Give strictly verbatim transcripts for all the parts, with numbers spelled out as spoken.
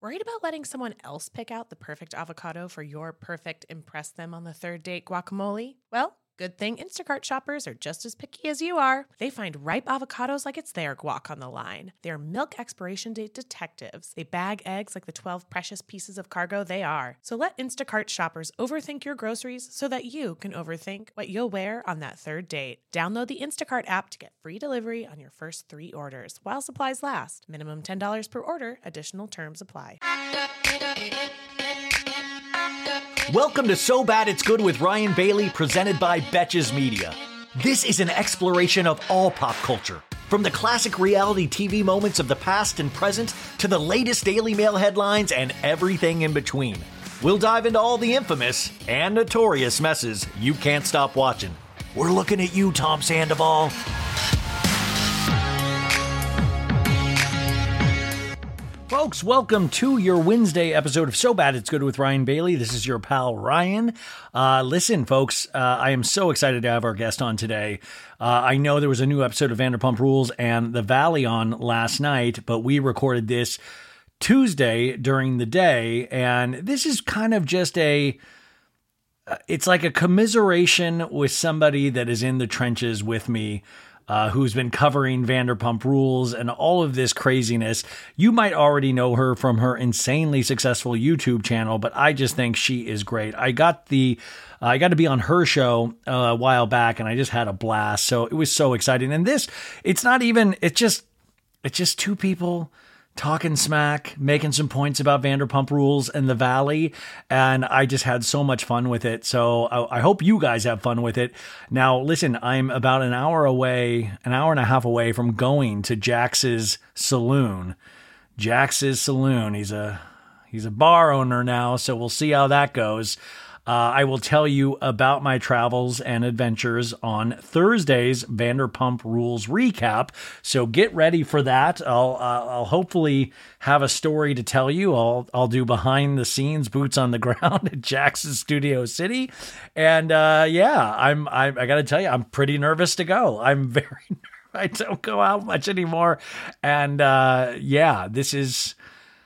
Worried about letting someone else pick out the perfect avocado for your perfect impress them on the third date guacamole? Well, good thing Instacart shoppers are just as picky as you are. They find ripe avocados like it's their guac on the line. They're milk expiration date detectives. They bag eggs like the twelve precious pieces of cargo they are. So let Instacart shoppers overthink your groceries so that you can overthink what you'll wear on that third date. Download the Instacart app to get free delivery on your first three orders while supplies last. Minimum ten dollars per order. Additional terms apply. Welcome to So Bad It's Good with Ryan Bailey, presented by Betches Media. This is an exploration of all pop culture, from the classic reality T V moments of the past and present to the latest Daily Mail headlines and everything in between. We'll dive into all the infamous and notorious messes you can't stop watching. We're looking at you, Tom Sandoval. Folks, welcome to your Wednesday episode of So Bad It's Good with Ryan Bailey. This is your pal, Ryan. Uh, listen, folks, uh, I am so excited to have our guest on today. Uh, I know there was a new episode of Vanderpump Rules and The Valley on last night, but we recorded this Tuesday during the day, and this is kind of just a... It's like a commiseration with somebody that is in the trenches with me, Uh, who's been covering Vanderpump Rules and all of this craziness. You might already know her from her insanely successful YouTube channel, but I just think she is great. I got the, uh, I got to be on her show uh, a while back, and I just had a blast. So it was so exciting. And this, it's not even, it's just, it's just two people talking smack, making some points about Vanderpump Rules and The Valley. And I just had so much fun with it. So I, I hope you guys have fun with it. Now, listen, I'm about an hour away, an hour and a half away from going to Jax's Saloon. Jax's Saloon. He's a, he's a bar owner now. So we'll see how that goes. Uh, I will tell you about my travels and adventures on Thursday's Vanderpump Rules recap. So get ready for that. I'll uh, I'll hopefully have a story to tell you. I'll I'll do behind the scenes, boots on the ground at Jax's Studio City, and uh, yeah, I'm I, I got to tell you, I'm pretty nervous to go. I'm very nervous. I don't go out much anymore, and uh, yeah, this is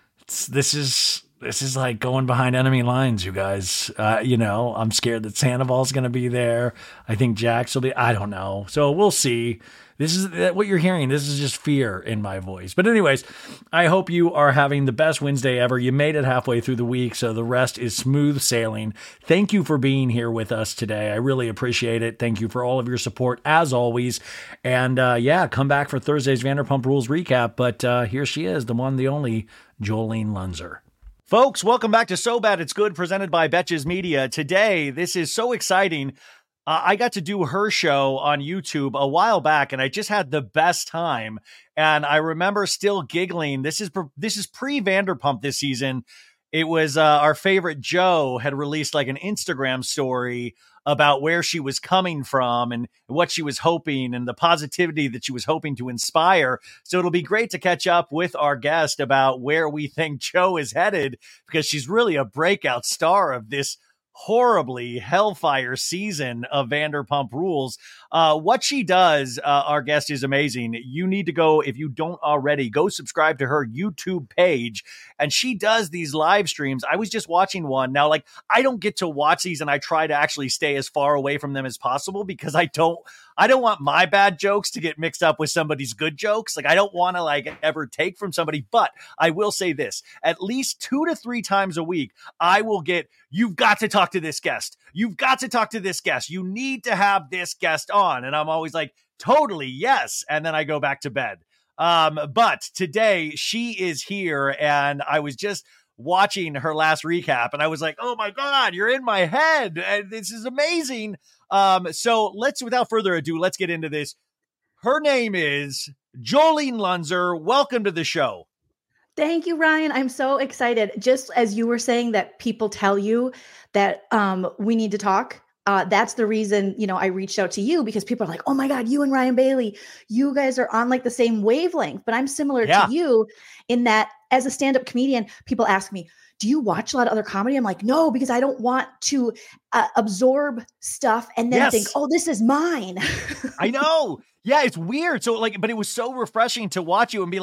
this is. This is like going behind enemy lines, you guys. Uh, you know, I'm scared that Sandoval's going to be there. I think Jax will be. I don't know. So we'll see. This is what you're hearing. This is just fear in my voice. But anyways, I hope you are having the best Wednesday ever. You made it halfway through the week, so the rest is smooth sailing. Thank you for being here with us today. I really appreciate it. Thank you for all of your support, as always. And uh, yeah, come back for Thursday's Vanderpump Rules recap. But uh, here she is, the one, the only, Jolene Lunzer. Folks, welcome back to So Bad It's Good, presented by Betches Media. Today, this is so exciting. Uh, I got to do her show on YouTube a while back, and I just had the best time. And I remember still giggling. This is this is pre-Vanderpump this season. It was uh, our favorite Joe had released like an Instagram story about where she was coming from and what she was hoping and the positivity that she was hoping to inspire. So it'll be great to catch up with our guest about where we think Joe is headed, because she's really a breakout star of this horribly hellfire season of Vanderpump Rules. Uh, what she does, uh, our guest, is amazing. You need to go, if you don't already, go subscribe to her YouTube page. And she does these live streams. I was just watching one. Now, like, I don't get to watch these, and I try to actually stay as far away from them as possible, because I don't, I don't want my bad jokes to get mixed up with somebody's good jokes. Like, I don't want to like ever take from somebody, but I will say this, at least two to three times a week, I will get, you've got to talk to this guest. You've got to talk to this guest. You need to have this guest on. And I'm always like, totally, yes. And then I go back to bed. Um, but today she is here, and I was just watching her last recap, and I was like, oh my God, you're in my head. And this is amazing. Um, so let's, without further ado, let's get into this. Her name is Jolene Lunzer. Welcome to the show. Thank you, Ryan. I'm so excited. Just as you were saying that people tell you that um, we need to talk. Uh, that's the reason, you know, I reached out to you, because people are like, oh my God, you and Ryan Bailey, you guys are on like the same wavelength. But I'm similar yeah. to you in that as a stand-up comedian, people ask me, do you watch a lot of other comedy? I'm like, no, because I don't want to uh, absorb stuff and then yes. think, oh, this is mine. I know. Yeah, it's weird. So like, but it was so refreshing to watch you and be like,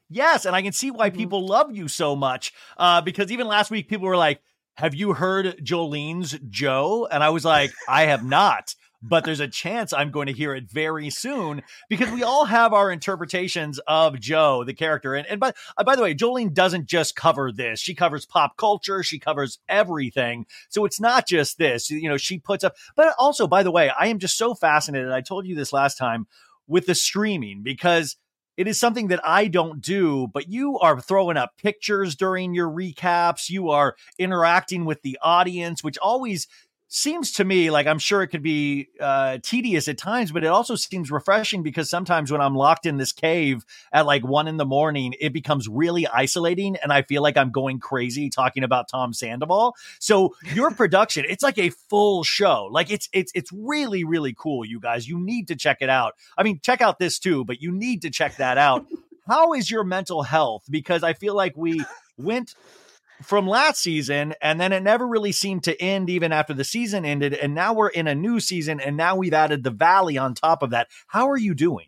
Yes, and I can see why Mhm. people love you so much. Uh, because even last week, people were like, have you heard Jolene's Joe? And I was like, I have not. But there's a chance I'm going to hear it very soon because we all have our interpretations of Joe, the character. And, and by, uh, by the way, Jolene doesn't just cover this. She covers pop culture. She covers everything. So it's not just this, you know, she puts up, but also, by the way, I am just so fascinated. I told you this last time with the streaming because it is something that I don't do, but you are throwing up pictures during your recaps. You are interacting with the audience, which always seems to me like I'm sure it could be uh, tedious at times, but it also seems refreshing because sometimes when I'm locked in this cave at like one in the morning, it becomes really isolating and I feel like I'm going crazy talking about Tom Sandoval. So your production, it's like a full show. Like it's, it's, it's really, really cool. You guys, you need to check it out. I mean, check out this too, but you need to check that out. How is your mental health? Because I feel like we went from last season and then it never really seemed to end even after the season ended. And now we're in a new season and now we've added the Valley on top of that. How are you doing?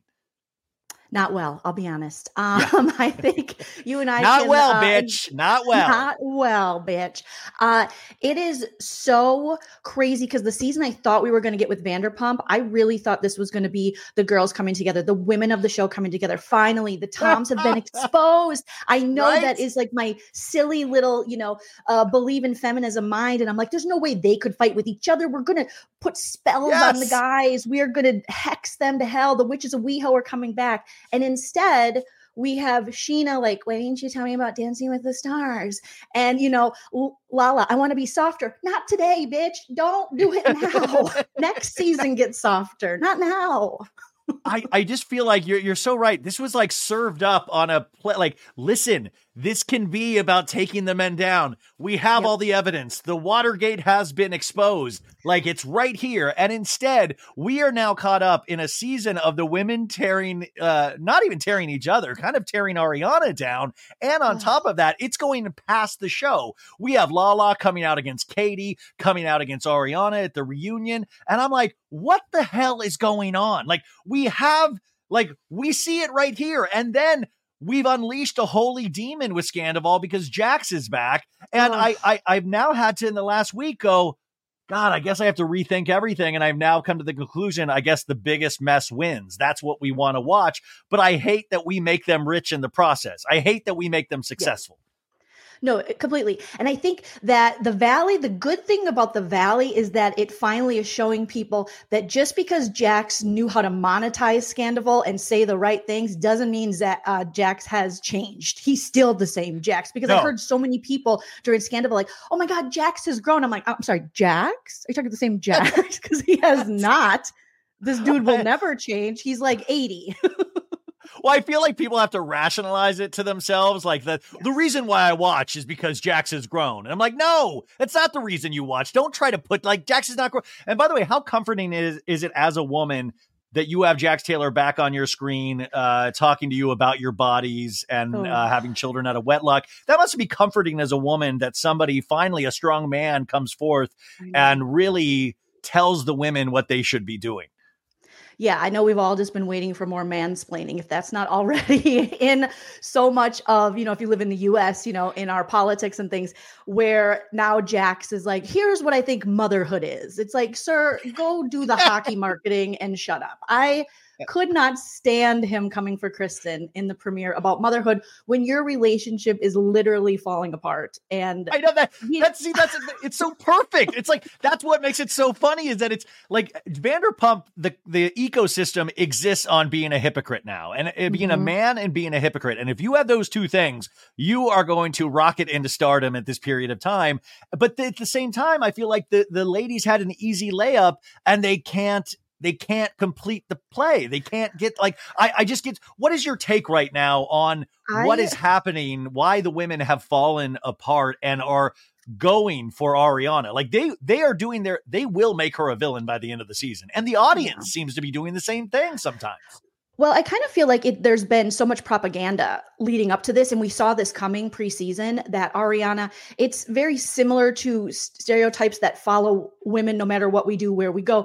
Not well, I'll be honest. Um, yeah. I think you and I Not can, well, uh, bitch. Not well. Not well, bitch. Uh, it is so crazy because the season I thought we were going to get with Vanderpump, I really thought this was going to be the girls coming together, the women of the show coming together. Finally, the Toms have been exposed. I know right? that is like my silly little, you know, uh, believe in feminism mind. And I'm like, there's no way they could fight with each other. We're going to put spells yes. on the guys. We are going to hex them to hell. The witches of WeHo are coming back. And instead, we have Sheena like, why didn't you tell me about Dancing with the Stars? And, you know, Lala, I want to be softer. Not today, bitch. Don't do it now. Next season gets softer. Not now. I, I just feel like you're you're so right. This was like served up on a play. Like, listen, this can be about taking the men down. We have yep. all the evidence. The Watergate has been exposed. Like, it's right here. And instead, we are now caught up in a season of the women tearing, uh, not even tearing each other, kind of tearing Ariana down. And on oh. top of that, it's going past the show. We have Lala coming out against Katie, coming out against Ariana at the reunion. And I'm like, what the hell is going on? Like, we have, like, we see it right here. And then we've unleashed a holy demon with Scandoval because Jax is back. And oh. I, I, I've now had to, in the last week, go, God, I guess I have to rethink everything. And I've now come to the conclusion, I guess the biggest mess wins. That's what we want to watch. But I hate that we make them rich in the process. I hate that we make them successful. Yeah. No, completely. And I think that the Valley, the good thing about the Valley is that it finally is showing people that just because Jax knew how to monetize Scandoval and say the right things doesn't mean that uh, Jax has changed. He's still the same Jax, because no. I heard so many people during Scandoval like, oh my God, Jax has grown. I'm like, I'm sorry, Jax? Are you talking the same Jax? Because he has not. This dude will never change. He's like eighty. Well, I feel like people have to rationalize it to themselves. Like the, yes. the reason why I watch is because Jax has grown. And I'm like, no, that's not the reason you watch. Don't try to put like Jax is not grown. And by the way, how comforting is, is it as a woman that you have Jax Taylor back on your screen, uh, talking to you about your bodies and oh. uh, having children out of wedlock? That must be comforting as a woman that somebody, finally a strong man, comes forth and really tells the women what they should be doing. Yeah, I know we've all just been waiting for more mansplaining, if that's not already in so much of, you know, if you live in the U S, you know, in our politics and things, where now Jax is like, here's what I think motherhood is. It's like, sir, go do the hockey marketing and shut up. I could not stand him coming for Kristen in the premiere about motherhood when your relationship is literally falling apart. And I know that he, that's see, that's it's so perfect. It's like, that's what makes it so funny, is that it's like Vanderpump, the the ecosystem exists on being a hypocrite now, and uh, being mm-hmm. a man and being a hypocrite. And if you have those two things, you are going to rocket into stardom at this period of time. But th- at the same time, I feel like the the ladies had an easy layup, and they can't. They can't complete the play. They can't get like, I, I just get, what is your take right now on I, what is happening? Why the women have fallen apart and are going for Ariana? Like they, they are doing their, they will make her a villain by the end of the season. And the audience yeah. seems to be doing the same thing sometimes. Well, I kind of feel like it, there's been so much propaganda leading up to this, and we saw this coming preseason, that Ariana, it's very similar to stereotypes that follow women no matter what we do, where we go.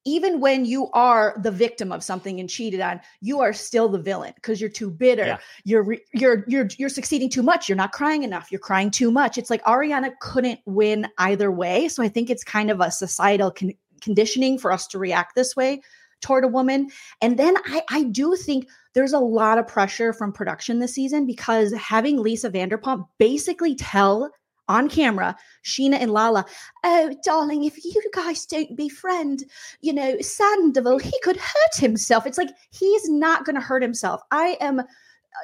even when you are the victim of something and cheated on, you are still the villain because you're too bitter. Yeah. You're, re- you're, you're, you're succeeding too much. You're not crying enough. You're crying too much. It's like Ariana couldn't win either way. So I think it's kind of a societal con- conditioning for us to react this way toward a woman. And then I, I do think there's a lot of pressure from production this season because having Lisa Vanderpump basically tell on camera, Scheana and Lala, oh, darling, if you guys don't befriend, you know, Sandoval, he could hurt himself. It's like, he's not going to hurt himself. I am, uh,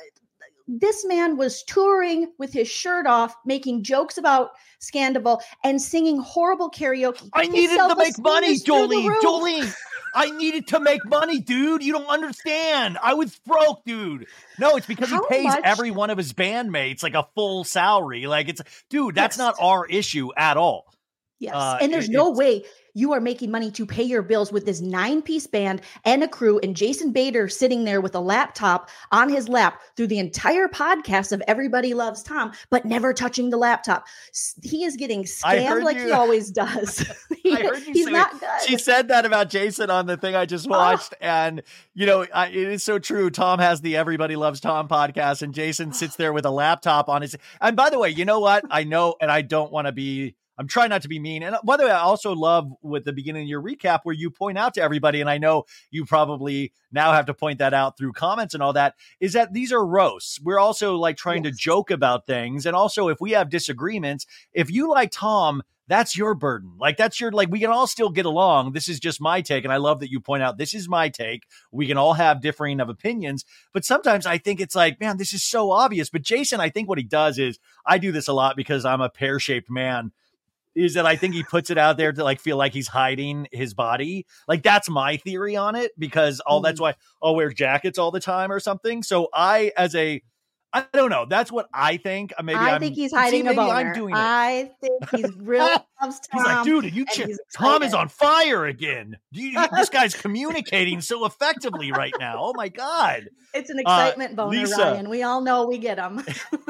this man was touring with his shirt off, making jokes about Scandoval and singing horrible karaoke. I his needed to make money, Jolene, Jolene. I needed to make money, dude. You don't understand. I was broke, dude. No, it's because How he pays much? every one of his bandmates like a full salary. Like it's, dude, that's yes. not our issue at all. Yes. Uh, and there's it, no way you are making money to pay your bills with this nine piece band and a crew and Jason Bader sitting there with a laptop on his lap through the entire podcast of Everybody Loves Tom, but never touching the laptop. He is getting scammed like you. he always does. he, I heard you he's say not it. good. She said that about Jason on the thing I just watched. Oh. And, you know, I, it is so true. Tom has the Everybody Loves Tom podcast and Jason sits there with a laptop on his. And by the way, you know what? I know, and I don't want to be, I'm trying not to be mean. And by the way, I also love with the beginning of your recap where you point out to everybody, and I know you probably now have to point that out through comments and all that, is that these are roasts. We're also like trying yes. to joke about things. And also if we have disagreements, if you like Tom, that's your burden. Like that's your, like, we can all still get along. This is just my take. And I love that you point out, this is my take. We can all have differing of opinions, but sometimes I think it's like, man, this is so obvious. But Jason, I think what he does is, I do this a lot because I'm a pear-shaped man, is that I think he puts it out there to like feel like he's hiding his body. Like that's my theory on it, because all mm. that's why I'll wear jackets all the time or something. So I, as a, I don't know. That's what I think. Maybe I I'm, think he's hiding see, a boner. I'm doing it. I think he's really loves Tom. He's like, dude, you ch- Tom is on fire again. You, this guy's communicating so effectively right now. Oh my God. It's an excitement uh, boner, Lisa. Ryan. We all know we get them.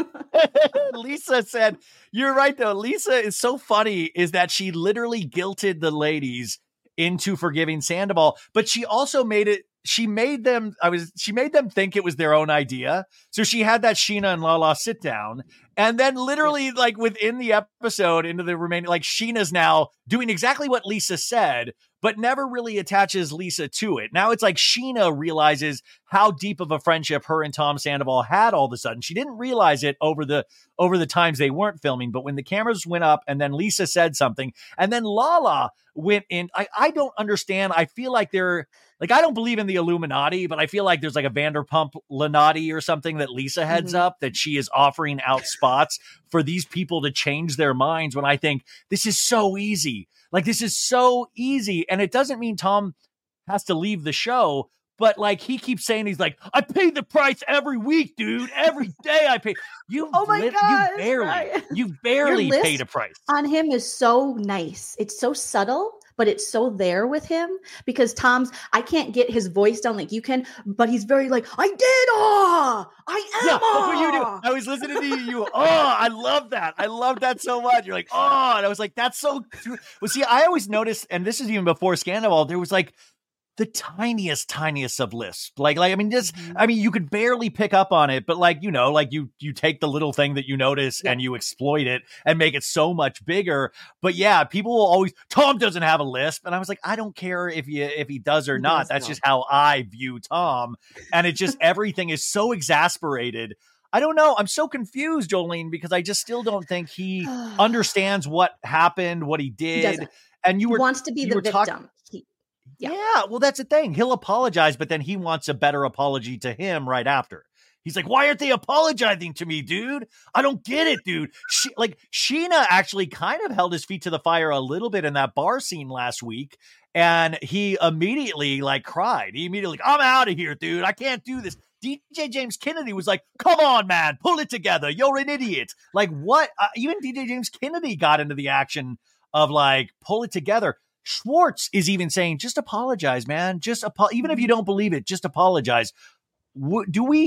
Lisa said, you're right though. Lisa is so funny is that she literally guilted the ladies into forgiving Sandoval, but she also made it, she made them, I was, she made them think it was their own idea. So she had that Scheana and Lala sit down, and then literally like within the episode into the remaining, like Sheena's now doing exactly what Lisa said, but never really attaches Lisa to it. Now it's like Scheana realizes how deep of a friendship her and Tom Sandoval had all of a sudden. She didn't realize it over the, over the times they weren't filming, but when the cameras went up and then Lisa said something and then Lala went in, I, I don't understand. I feel like they're like, I don't believe in the Illuminati, but I feel like there's like a Vanderpump Lenati or something that Lisa heads mm-hmm. up, that she is offering out spots for these people to change their minds, when I think this is so easy. Like, this is so easy. And it doesn't mean Tom has to leave the show, but like he keeps saying, he's like, I pay the price every week, dude. Every day I pay. You, oh my li- God, you barely, right. you barely paid a price. On him is so nice. It's so subtle, but it's so there with him, because Tom's, I can't get his voice down like you can, but he's very like, I did, oh, I am. Yeah, that's what you do. I was listening to you, you, oh, I love that. I love that so much. You're like, oh, and I was like, that's so true. Well, see, I always noticed, and this is even before Scandoval, there was like the tiniest, tiniest of lisp. Like, like, I mean, just, mm-hmm. I mean, you could barely pick up on it, but like, you know, like you, you take the little thing that you notice yeah. and you exploit it and make it so much bigger. But yeah, people will always, Tom doesn't have a lisp. And I was like, I don't care if you, if he does or he not. Does That's well. just how I view Tom. And it just, everything is so exasperated. I don't know. I'm so confused, Jolene, because I just still don't think he understands what happened, what he did. He and you were he wants to be the victim. Talk- he- Yeah. yeah, well, that's the thing. He'll apologize, but then he wants a better apology to him right after. He's like, why aren't they apologizing to me, dude? I don't get it, dude. She, like, Scheana actually kind of held his feet to the fire a little bit in that bar scene last week, and he immediately, like, cried. He immediately, like, I'm out of here, dude. I can't do this. D J James Kennedy was like, come on, man, pull it together. You're an idiot. Like, what? Uh, even D J James Kennedy got into the action of, like, pull it together. Schwartz is even saying, just apologize, man. Just apo- even if you don't believe it, just apologize. W- do we,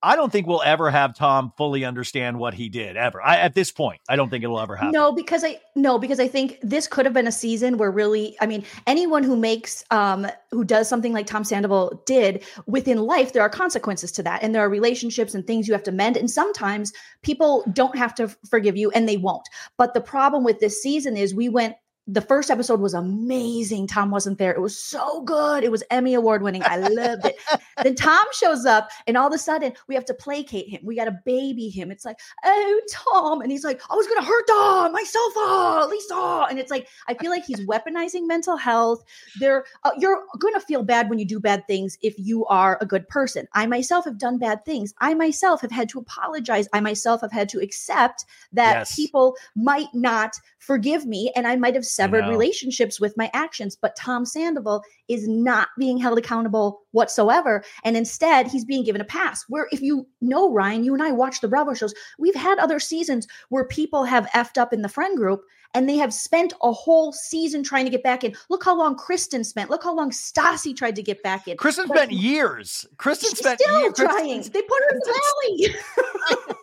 I don't think we'll ever have Tom fully understand what he did ever. I, at this point, I don't think it'll ever happen. No, because I no, because I think this could have been a season where really, I mean, anyone who makes um who does something like Tom Sandoval did within life, there are consequences to that, and there are relationships and things you have to mend. And sometimes people don't have to forgive you, and they won't. But the problem with this season is we went. The first episode was amazing. Tom wasn't there. It was so good. It was Emmy Award winning. I loved it. Then Tom shows up and all of a sudden we have to placate him. We got to baby him. It's like, oh, Tom. And he's like, I was going to hurt Tom, my sofa, Lisa. And it's like, I feel like he's weaponizing mental health. There, uh, you're going to feel bad when you do bad things if you are a good person. I myself have done bad things. I myself have had to apologize. I myself have had to accept that Yes. people might not forgive me and I might have severed relationships with my actions. But Tom Sandoval is not being held accountable whatsoever. And instead, he's being given a pass. Where if you know, Ryan, you and I watch the Bravo shows, we've had other seasons where people have effed up in the friend group and they have spent a whole season trying to get back in. Look how long Kristen spent. Look how long Stassi tried to get back in. Kristen Like, spent years. Kristen she's spent still years. trying. They put her in the valley.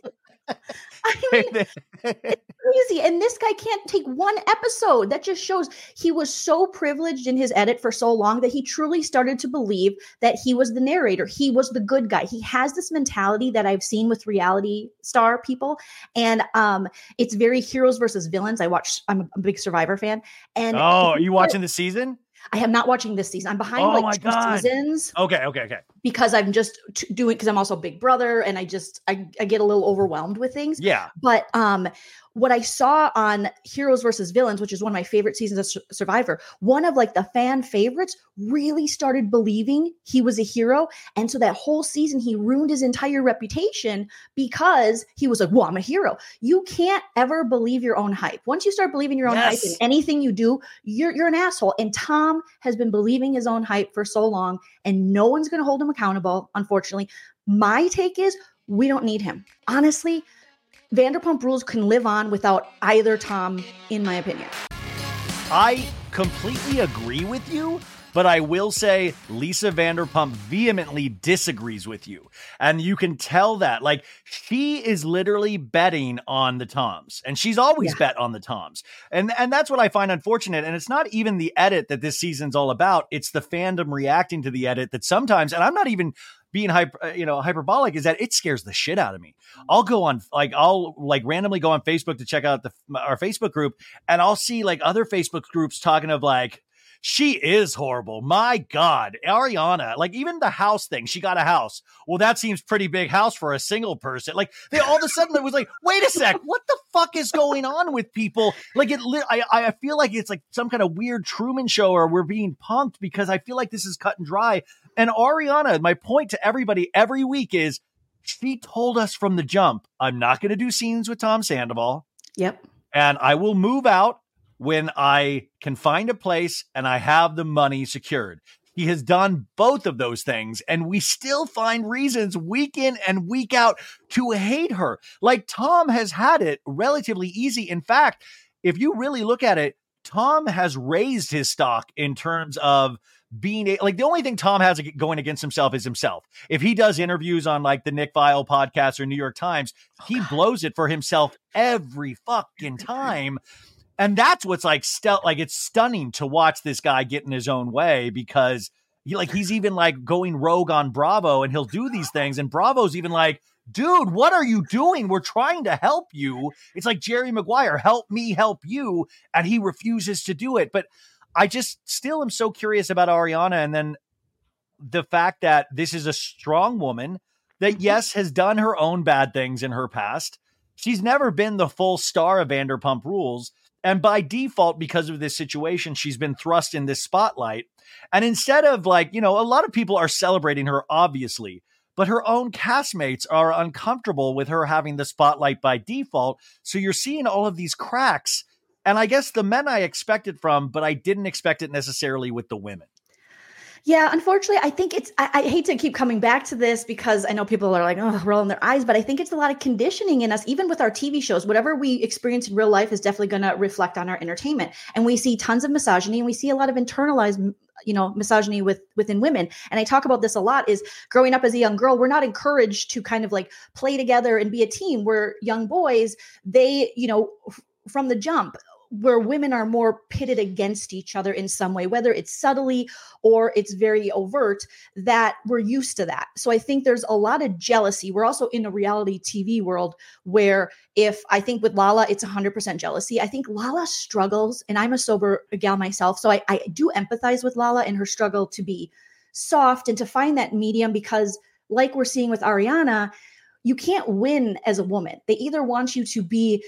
I mean, it's crazy. And this guy can't take one episode. That just shows he was so privileged in his edit for so long that he truly started to believe that he was the narrator. He was the good guy. He has this mentality that I've seen with reality star people. And um, it's very heroes versus villains. I watch, I'm a big Survivor fan. And Oh, are you watching the season? I am not watching this season. I'm behind Oh my like two God. seasons Okay, okay, okay. because I'm just t- doing, because I'm also Big Brother and I just, I, I get a little overwhelmed with things. Yeah. But um, what I saw on Heroes versus Villains, which is one of my favorite seasons of Sur- Survivor, one of like the fan favorites really started believing he was a hero. And so that whole season, he ruined his entire reputation because he was like, well, I'm a hero. You can't ever believe your own hype. Once you start believing your own Yes. hype in anything you do, you're, you're an asshole. And Tom has been believing his own hype for so long and no one's going to hold him accountable, unfortunately. My take is we don't need him. Honestly, Vanderpump Rules can live on without either Tom, in my opinion. I completely agree with you, but I will say Lisa Vanderpump vehemently disagrees with you. And you can tell that. Like, she is literally betting on the Toms. And she's always Yeah. bet on the Toms. And, and that's what I find unfortunate. And it's not even the edit that this season's all about. It's the fandom reacting to the edit that sometimes, and I'm not even being hyper, you know, hyperbolic, is that it scares the shit out of me. I'll go on, like, I'll like randomly go on Facebook to check out the our Facebook group, and I'll see like other Facebook groups talking of like, she is horrible. My God, Ariana, like even the house thing, she got a house. Well, that seems pretty big house for a single person. Like they all of a sudden it was like, wait a sec, what the fuck is going on with people? Like it, li- I, I feel like it's like some kind of weird Truman Show, or we're being punked because I feel like this is cut and dry. And Ariana, my point to everybody every week is she told us from the jump, I'm not going to do scenes with Tom Sandoval. Yep. And I will move out when I can find a place and I have the money secured. He has done both of those things, and we still find reasons week in and week out to hate her. Like Tom has had it relatively easy. In fact, if you really look at it, Tom has raised his stock in terms of being a, like the only thing Tom has going against himself is himself. If he does interviews on like the Nick Viall podcast or New York Times, he blows it for himself every fucking time. And that's what's like, st- like it's stunning to watch this guy get in his own way, because he like, he's even like going rogue on Bravo, and he'll do these things. And Bravo's even like, dude, what are you doing? We're trying to help you. It's like Jerry Maguire, help me help you. And he refuses to do it. But I just still am so curious about Ariana. And then the fact that this is a strong woman that, yes, has done her own bad things in her past. She's never been the full star of Vanderpump Rules. And by default, because of this situation, she's been thrust in this spotlight. And instead of like, you know, a lot of people are celebrating her, obviously, but her own castmates are uncomfortable with her having the spotlight by default. So you're seeing all of these cracks. And I guess the men I expected from, but I didn't expect it necessarily with the women. Yeah, unfortunately, I think it's, I, I hate to keep coming back to this because I know people are like, oh, rolling their eyes, but I think it's a lot of conditioning in us, even with our T V shows. Whatever we experience in real life is definitely going to reflect on our entertainment. And we see tons of misogyny, and we see a lot of internalized you know, misogyny with within women. And I talk about this a lot is growing up as a young girl, we're not encouraged to kind of like play together and be a team. Where young boys, they, you know, f- from the jump, where women are more pitted against each other in some way, whether it's subtly or it's very overt, that we're used to that. So I think there's a lot of jealousy. We're also in a reality T V world where if I think with Lala, it's one hundred percent jealousy. I think Lala struggles, and I'm a sober gal myself. So I, I do empathize with Lala and her struggle to be soft and to find that medium, because like we're seeing with Ariana, you can't win as a woman. They either want you to be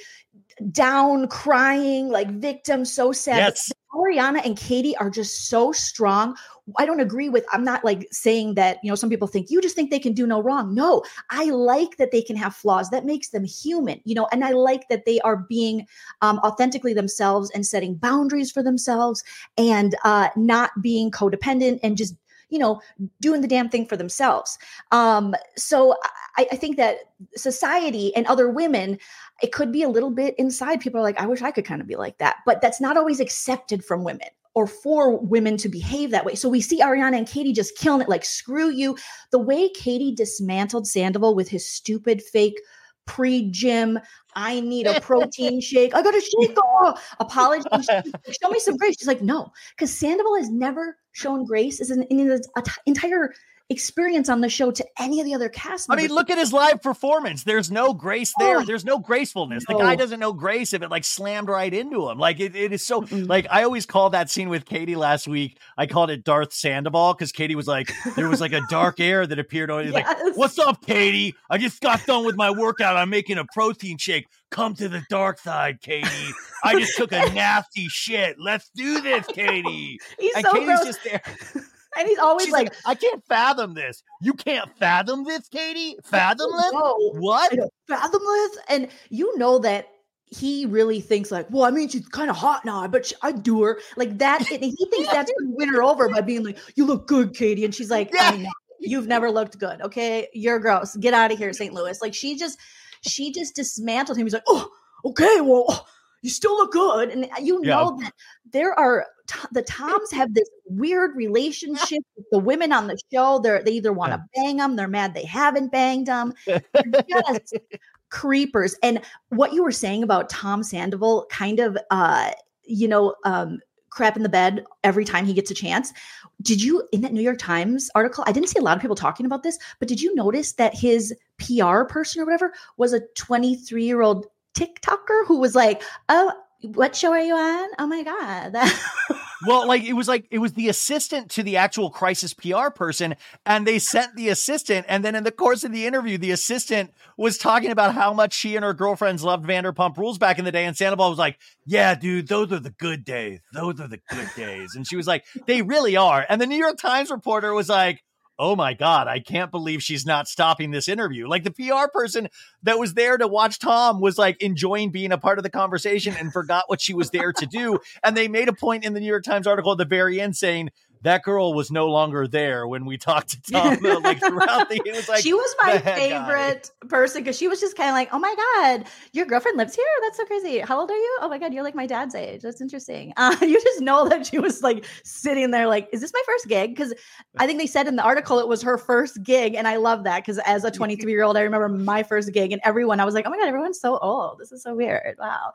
down, crying, like victim, so sad. Yes. Ariana and Katie are just so strong. I don't agree with, I'm not like saying that, you know, some people think you just think they can do no wrong. No, I like that they can have flaws. That makes them human, you know, and I like that they are being um, authentically themselves and setting boundaries for themselves and uh, not being codependent and just, you know, doing the damn thing for themselves. Um, so I, I think that society and other women, it could be a little bit inside. People are like, I wish I could kind of be like that, but that's not always accepted from women or for women to behave that way. So we see Ariana and Katie just killing it. Like, screw you. The way Katie dismantled Sandoval with his stupid fake pre-gym, I need a protein shake. I got a shake. Oh, apology. Show me some grace. She's like, no, because Sandoval has never shown grace as an, in his entire experience on the show to any of the other cast members. I mean, look at his live performance. There's no grace there. Oh, There's no gracefulness. no. The guy doesn't know grace if it like slammed right into him. Like it, it is so Mm-mm. like, I always call that scene with Katie last week. I called it Darth Sandoval because Katie was like, there was like a dark air that appeared on it. Yes. Like, what's up, Katie? I just got done with my workout. I'm making a protein shake. Come to the dark side, Katie. I just took a nasty shit. Let's do this, Katie. He's And so Katie's gross. just there. And he's always She's like, like, I can't fathom this. You can't fathom this, Katie? Fathomless? no, What? I don't fathomless. And you know that he really thinks like, well, I mean, she's kind of hot now, but she, I do her like that. And he thinks that's going to win her over by being like, you look good, Katie. And she's like, Yeah. I know. You've never looked good. Okay. You're gross. Get out of here, Saint Louis. Like she just, she just dismantled him. He's like, oh, okay. Well, you still look good. And you know Yeah. that there are, the Toms have this weird relationship with the women on the show. They're, they either want to bang them. They're mad they haven't banged them. They're just creepers. And what you were saying about Tom Sandoval kind of, uh, you know, um, crap in the bed every time he gets a chance. Did you, in that New York Times article, I didn't see a lot of people talking about this, but did you notice that his P R person or whatever was a twenty-three year old TikToker who was like, oh, what show are you on? Oh my God. Well, like it was like it was the assistant to the actual crisis P R person, and they sent the assistant. And then in the course of the interview, the assistant was talking about how much she and her girlfriends loved Vanderpump Rules back in the day. And Sandoval was like, yeah, dude, those are the good days. Those are the good days. And she was like, they really are. And the New York Times reporter was like, oh my God, I can't believe she's not stopping this interview. Like the P R person that was there to watch Tom was like enjoying being a part of the conversation and forgot what she was there to do. And they made a point in the New York Times article at the very end saying, that girl was no longer there when we talked to Tom. Like throughout the, it was like she was my the head favorite guy. person because she was just kind of like, oh my God, your girlfriend lives here. That's so crazy. How old are you? Oh my God, you're like my dad's age. That's interesting. Uh, you just know that she was like sitting there like, is this my first gig? Because I think they said in the article it was her first gig. And I love that because as a twenty-three year old, I remember my first gig and everyone, I was like, oh my God, everyone's so old. This is so weird. Wow.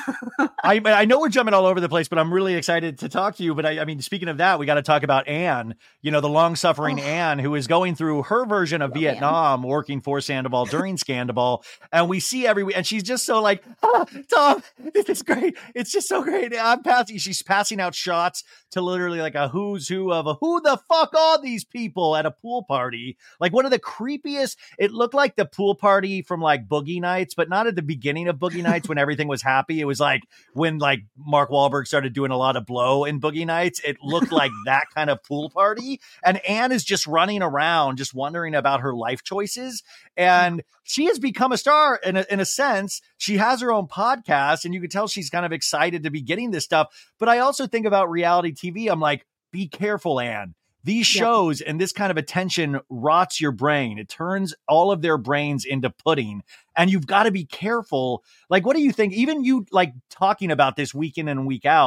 I, I know we're jumping all over the place, but I'm really excited to talk to you. But I, I mean, speaking of that, we got to talk about Anne, you know, the long suffering oh. Anne, who is going through her version of Vietnam, Anne. working for Sandoval during Scandal. And we see every week, and she's just so like, ah, Tom, this is great. It's just so great. I'm passing, she's passing out shots to literally like a who's who of a who the fuck are these people at a pool party. Like one of the creepiest, it looked like the pool party from like Boogie Nights, but not at the beginning of Boogie Nights when everything was happy. It was like when like Mark Wahlberg started doing a lot of blow in Boogie Nights. It looked like that kind of pool party. And Anne is just running around, just wondering about her life choices. And she has become a star in a, in a sense. She has her own podcast, and you can tell she's kind of excited to be getting this stuff. But I also think about reality T V. I'm like, be careful, Anne. These shows yeah. and this kind of attention rots your brain. It turns all of their brains into pudding, and you've got to be careful. Like, what do you think? Even you like talking about this week in and week out,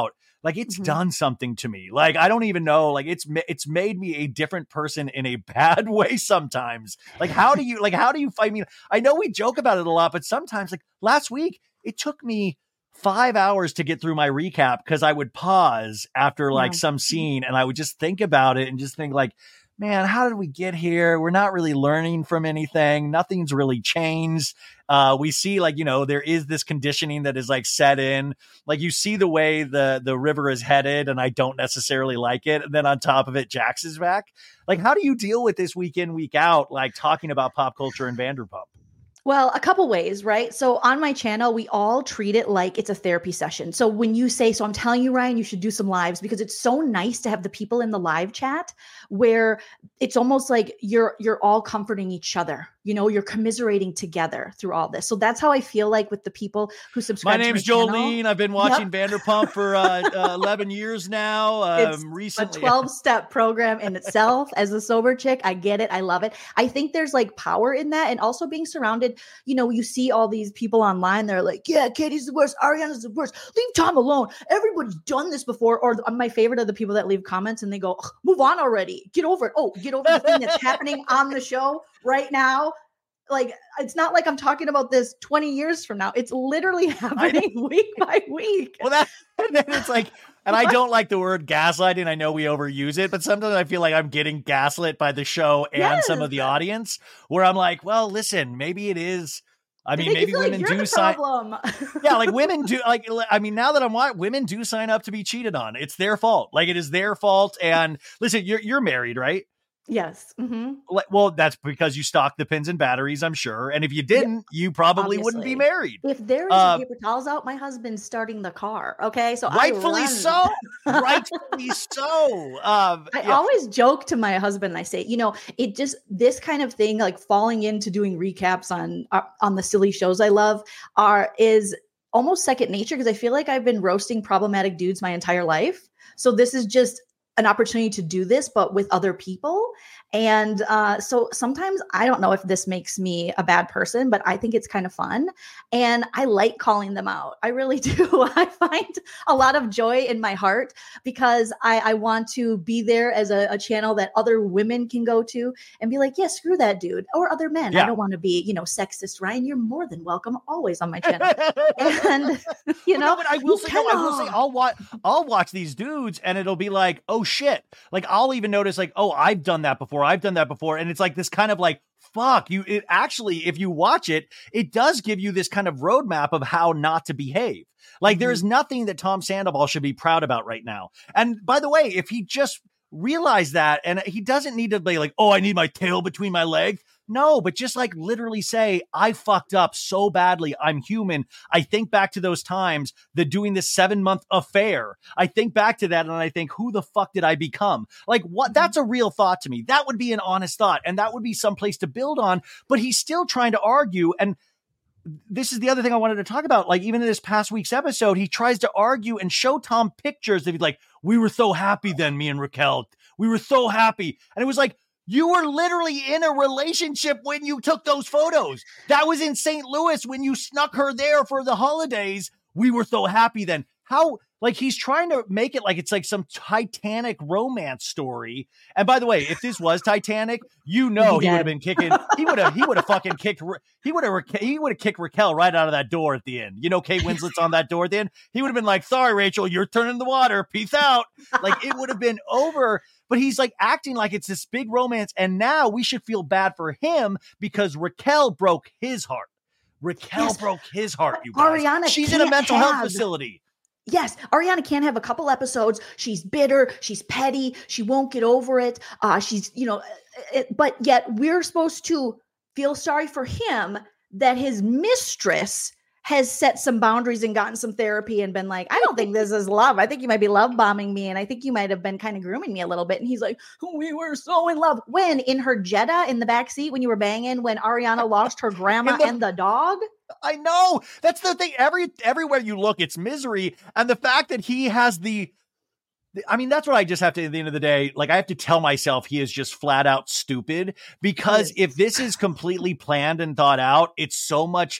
like it's Mhm. done something to me. Like, I don't even know, like it's, ma- it's made me a different person in a bad way sometimes. Like, how do you, like, how do you fight me? I know we joke about it a lot, but sometimes, like last week, it took me five hours to get through my recap because I would pause after like Yeah. some scene and I would just think about it and just think like, man, how did we get here? We're not really learning from anything. Nothing's really changed. Uh, we see like, you know, there is this conditioning that is like set in, like you see the way the, the river is headed and I don't necessarily like it. And then on top of it, Jax is back. Like, how do you deal with this week in, week out, like talking about pop culture and Vanderpump? Well, a couple ways, right? So on my channel, we all treat it like it's a therapy session. So when you say, so I'm telling you, Ryan, you should do some lives because it's so nice to have the people in the live chat where it's almost like you're you're all comforting each other. You know, you're commiserating together through all this. So that's how I feel like with the people who subscribe. My name's to my Jolene. channel. I've been watching Yep. Vanderpump for uh, uh, eleven years now. It's Um, a recently, twelve-step program in itself. As a sober chick, I get it. I love it. I think there's like power in that. And also being surrounded, you know, you see all these people online. They're like, yeah, Katie's the worst. Ariana's the worst. Leave Tom alone. Everybody's done this before. Or the, my favorite are the people that leave comments and they go, move on already. Get over it. Oh, get over the thing that's happening on the show right now. Like, it's not like I'm talking about this twenty years from now. It's literally happening week by week. Well, that and then it's like, and I don't like the word gaslighting. I know we overuse it, but sometimes I feel like I'm getting gaslit by the show and Yes. some of the audience where I'm like, well, listen, maybe it is. I They mean, make you maybe feel like women you're do the sign. problem. Yeah, like women do. Like, I mean, now that I'm watching, women do sign up to be cheated on. It's their fault. Like, it is their fault. And listen, you're you're married, right? Yes. Mm-hmm. Like, well, that's because you stocked the pins and batteries, I'm sure. And if you didn't, you probably wouldn't be Obviously. married. If there is Uh, paper towels out, my husband's starting the car. Okay, so Rightfully I run. so. Rightfully so. Um, I yeah. always joke to my husband. And I say, you know, it just this kind of thing, like falling into doing recaps on uh, on the silly shows I love, are is almost second nature because I feel like I've been roasting problematic dudes my entire life. So this is just an opportunity to do this, but with other people. And uh, so sometimes I don't know if this makes me a bad person, but I think it's kind of fun. And I like calling them out. I really do. I find a lot of joy in my heart because I, I want to be there as a, a channel that other women can go to and be like, yeah, screw that dude. Or other men. Yeah. I don't want to be, you know, sexist. Ryan, you're more than welcome always on my channel. And, you know, no, but I will you say, no, I will say, can- I'll watch, I'll watch these dudes, and it'll be like, oh shit! Like, I'll even notice, like, oh, I've done that before. I've done that before, and it's like this kind of like, fuck you. It actually, if you watch it, it does give you this kind of roadmap of how not to behave. Like, Mhm. there's nothing that Tom Sandoval should be proud about right now. And by the way, if he just realized that, and he doesn't need to be like, oh, I need my tail between my legs. No, but just like literally say, I fucked up so badly. I'm human. I think back to those times, the doing this seven month affair. I think back to that and I think, who the fuck did I become? Like, what? That's a real thought to me. That would be an honest thought. And that would be someplace to build on. But he's still trying to argue. And this is the other thing I wanted to talk about. Like, even in this past week's episode, he tries to argue and show Tom pictures that he's like, we were so happy then, me and Raquel. We were so happy. And it was like, you were literally in a relationship when you took those photos. That was in Saint Louis when you snuck her there for the holidays. We were so happy then. How, like, he's trying to make it like it's like some Titanic romance story. And by the way, if this was Titanic, you know he would have been kicking. He would have. He would have fucking kicked. He would have. He would have kicked Raquel right out of that door at the end. You know, Kate Winslet's on that door at the end. He would have been like, "Sorry, Rachel, you're turning the water. Peace out." Like, it would have been over. But he's like acting like it's this big romance, and now we should feel bad for him because Raquel broke his heart. Raquel Yes. broke his heart. You guys. Ariana She's in a can't mental health have- facility. Yes, Ariana can't have a couple episodes. She's bitter. She's petty. She won't get over it. Uh, she's, you know, it, but yet we're supposed to feel sorry for him that his mistress has set some boundaries and gotten some therapy and been like, I don't think this is love. I think you might be love bombing me. And I think you might have been kind of grooming me a little bit. And he's like, we were so in love. When in her Jetta in the back seat, when you were banging, when Ariana lost her grandma In the- and the dog. I know. That's the thing. Every everywhere you look, it's misery. And the fact that he has the, the I mean, that's what I just have to, at the end of the day, like, I have to tell myself he is just flat out stupid, because Yes. if this is completely planned and thought out, it's so much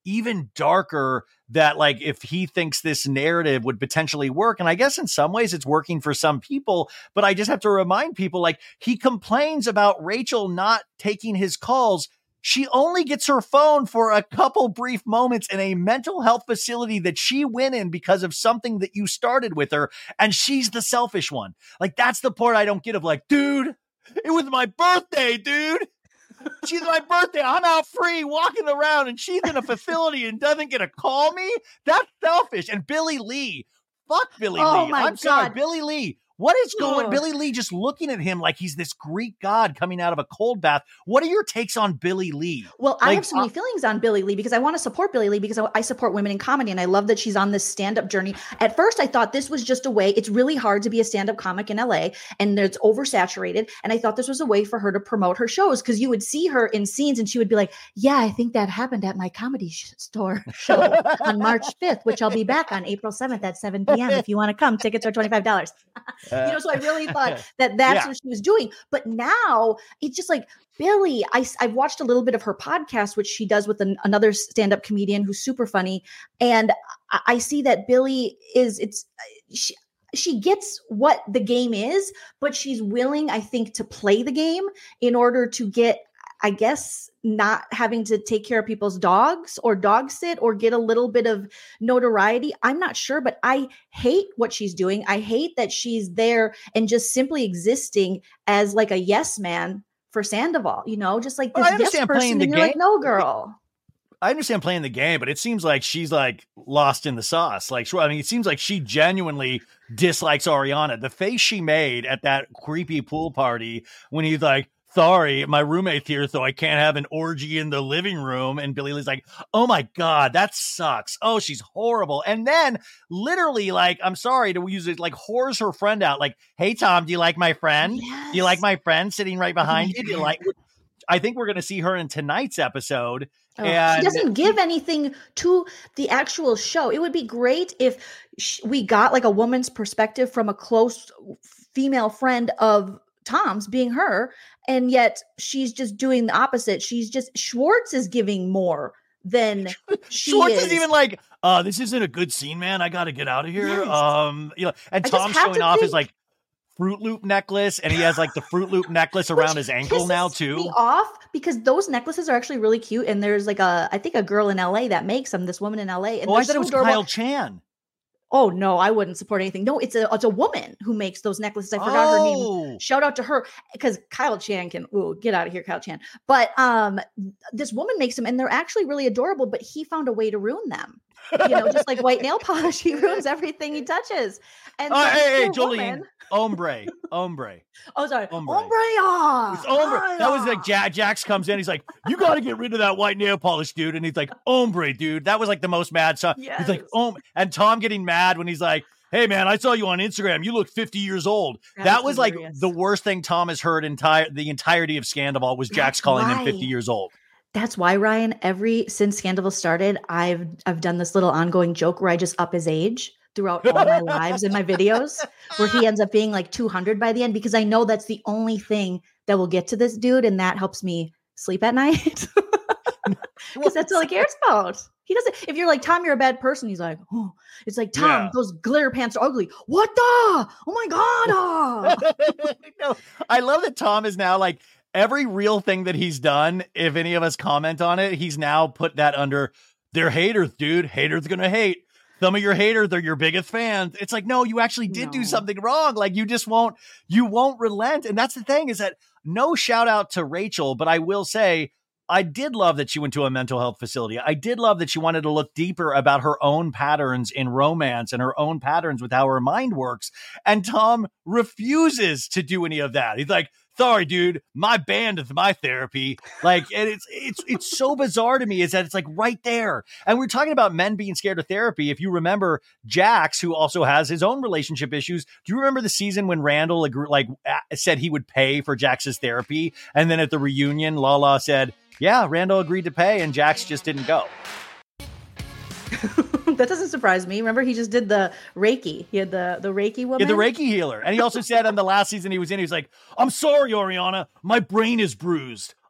even darker that like if he thinks this narrative would potentially work. And I guess in some ways it's working for some people, but I just have to remind people, like, he complains about Rachel not taking his calls. She only gets her phone for a couple brief moments in a mental health facility that she went in because of something that you started with her. And she's the selfish one. Like, that's the part I don't get of like, dude, it was my birthday, dude. She's my birthday. I'm out free walking around and she's in a facility and doesn't get to call me. That's selfish. And Billy Lee, fuck Billy oh Lee. My I'm God. sorry, Billy Lee. What is going? Ugh. Billy Lee just looking at him like he's this Greek god coming out of a cold bath. What are your takes on Billy Lee? Well, like, I have so many uh, feelings on Billy Lee because I want to support Billy Lee because I, I support women in comedy and I love that she's on this stand-up journey. At first, I thought this was just a way. It's really hard to be a stand-up comic in L A and it's oversaturated. And I thought this was a way for her to promote her shows because you would see her in scenes and she would be like, yeah, I think that happened at my Comedy Store show on March fifth, which I'll be back on April seventh at seven p.m. If you want to come, tickets are twenty-five dollars. You know, so I really thought that that's yeah. what she was doing. But now it's just like, Billy, I, I've watched a little bit of her podcast, which she does with an, another stand-up comedian who's super funny. And I, I see that Billy is, it's, she, she gets what the game is, but she's willing, I think, to play the game in order to get, I guess, not having to take care of people's dogs or dog sit or get a little bit of notoriety. I'm not sure, but I hate what she's doing. I hate that she's there and just simply existing as like a yes man for Sandoval, you know, just like this well, yes person. And you're game. Like, no, girl. I understand playing the game, but it seems like she's like lost in the sauce. Like, I mean, it seems like she genuinely dislikes Ariana. The face she made at that creepy pool party when he's like, sorry, my roommate's here, so I can't have an orgy in the living room. And Billy Lee's like, oh my God, that sucks. Oh, she's horrible. And then literally, like, I'm sorry to use it, like, whores her friend out. Like, hey, Tom, do you like my friend? Yes. Do you like my friend sitting right behind you? Do you like, I think we're going to see her in tonight's episode. Oh, and she doesn't give anything to the actual show. It would be great if sh- we got like a woman's perspective from a close female friend of Tom's, being her, and yet she's just doing the opposite. She's just Schwartz is giving more than she Schwartz is. is even like, uh, this isn't a good scene, man. I got to get out of here. Yes. Um, you know, and Tom's showing off think- his like Fruit Loop necklace, and he has like the Fruit Loop necklace around his ankle now too. Me off because those necklaces are actually really cute, and there's like a, I think a girl in L A that makes them. This woman in L A. And oh, I thought so it was adorable. Kyle Chan. Oh no, I wouldn't support anything. No, it's a it's a woman who makes those necklaces. I forgot oh. her name. Shout out to her because Kyle Chan can ooh, get out of here, Kyle Chan. But um, this woman makes them, and they're actually really adorable. But he found a way to ruin them. You know, just like white nail polish, he ruins everything he touches. And oh, so hey, hey, Jolene, woman, ombre, ombre. Oh, sorry, ombre. ombre. Ah, it's ombre. ah, that was like Jack. Jax comes in. He's like, "You got to get rid of that white nail polish, dude." And he's like, "Ombre, dude." That was like the most mad song. Yes. He's like, "Oh," and Tom getting mad when he's like, hey man, I saw you on Instagram. You look fifty years old. That, that was hilarious. Like the worst thing Tom has heard entire the entirety of Scandal was Jax calling why. him fifty years old. That's why, Ryan, every since Scandal started, I've I've done this little ongoing joke where I just up his age throughout all my lives in my videos, where he ends up being like two hundred by the end, because I know that's the only thing that will get to this dude, and that helps me sleep at night. Because that's all he cares about. He doesn't. If you're like, Tom, you're a bad person, he's like, oh, it's like, Tom, yeah. those glitter pants are ugly. What the? Oh my God. Oh. No, I love that Tom is now like every real thing that he's done. If any of us comment on it, he's now put that under they're haters, dude. Haters gonna hate. Some of your haters are your biggest fans. It's like, no, you actually did no. do something wrong. Like you just won't, you won't relent. And that's the thing is that no shout out to Rachel, but I will say, I did love that she went to a mental health facility. I did love that she wanted to look deeper about her own patterns in romance and her own patterns with how her mind works. And Tom refuses to do any of that. He's like, sorry, dude, my band is my therapy. Like, and it's, it's, it's so bizarre to me is that it's like right there. And we're talking about men being scared of therapy. If you remember Jax, who also has his own relationship issues. Do you remember the season when Randall agree, like said he would pay for Jax's therapy? And then at the reunion, Lala said, yeah, Randall agreed to pay and Jax just didn't go. That doesn't surprise me. Remember, he just did the Reiki. He had the, the Reiki woman. Yeah, the Reiki healer. And he also said on the last season he was in, he was like, I'm sorry, Ariana. My brain is bruised.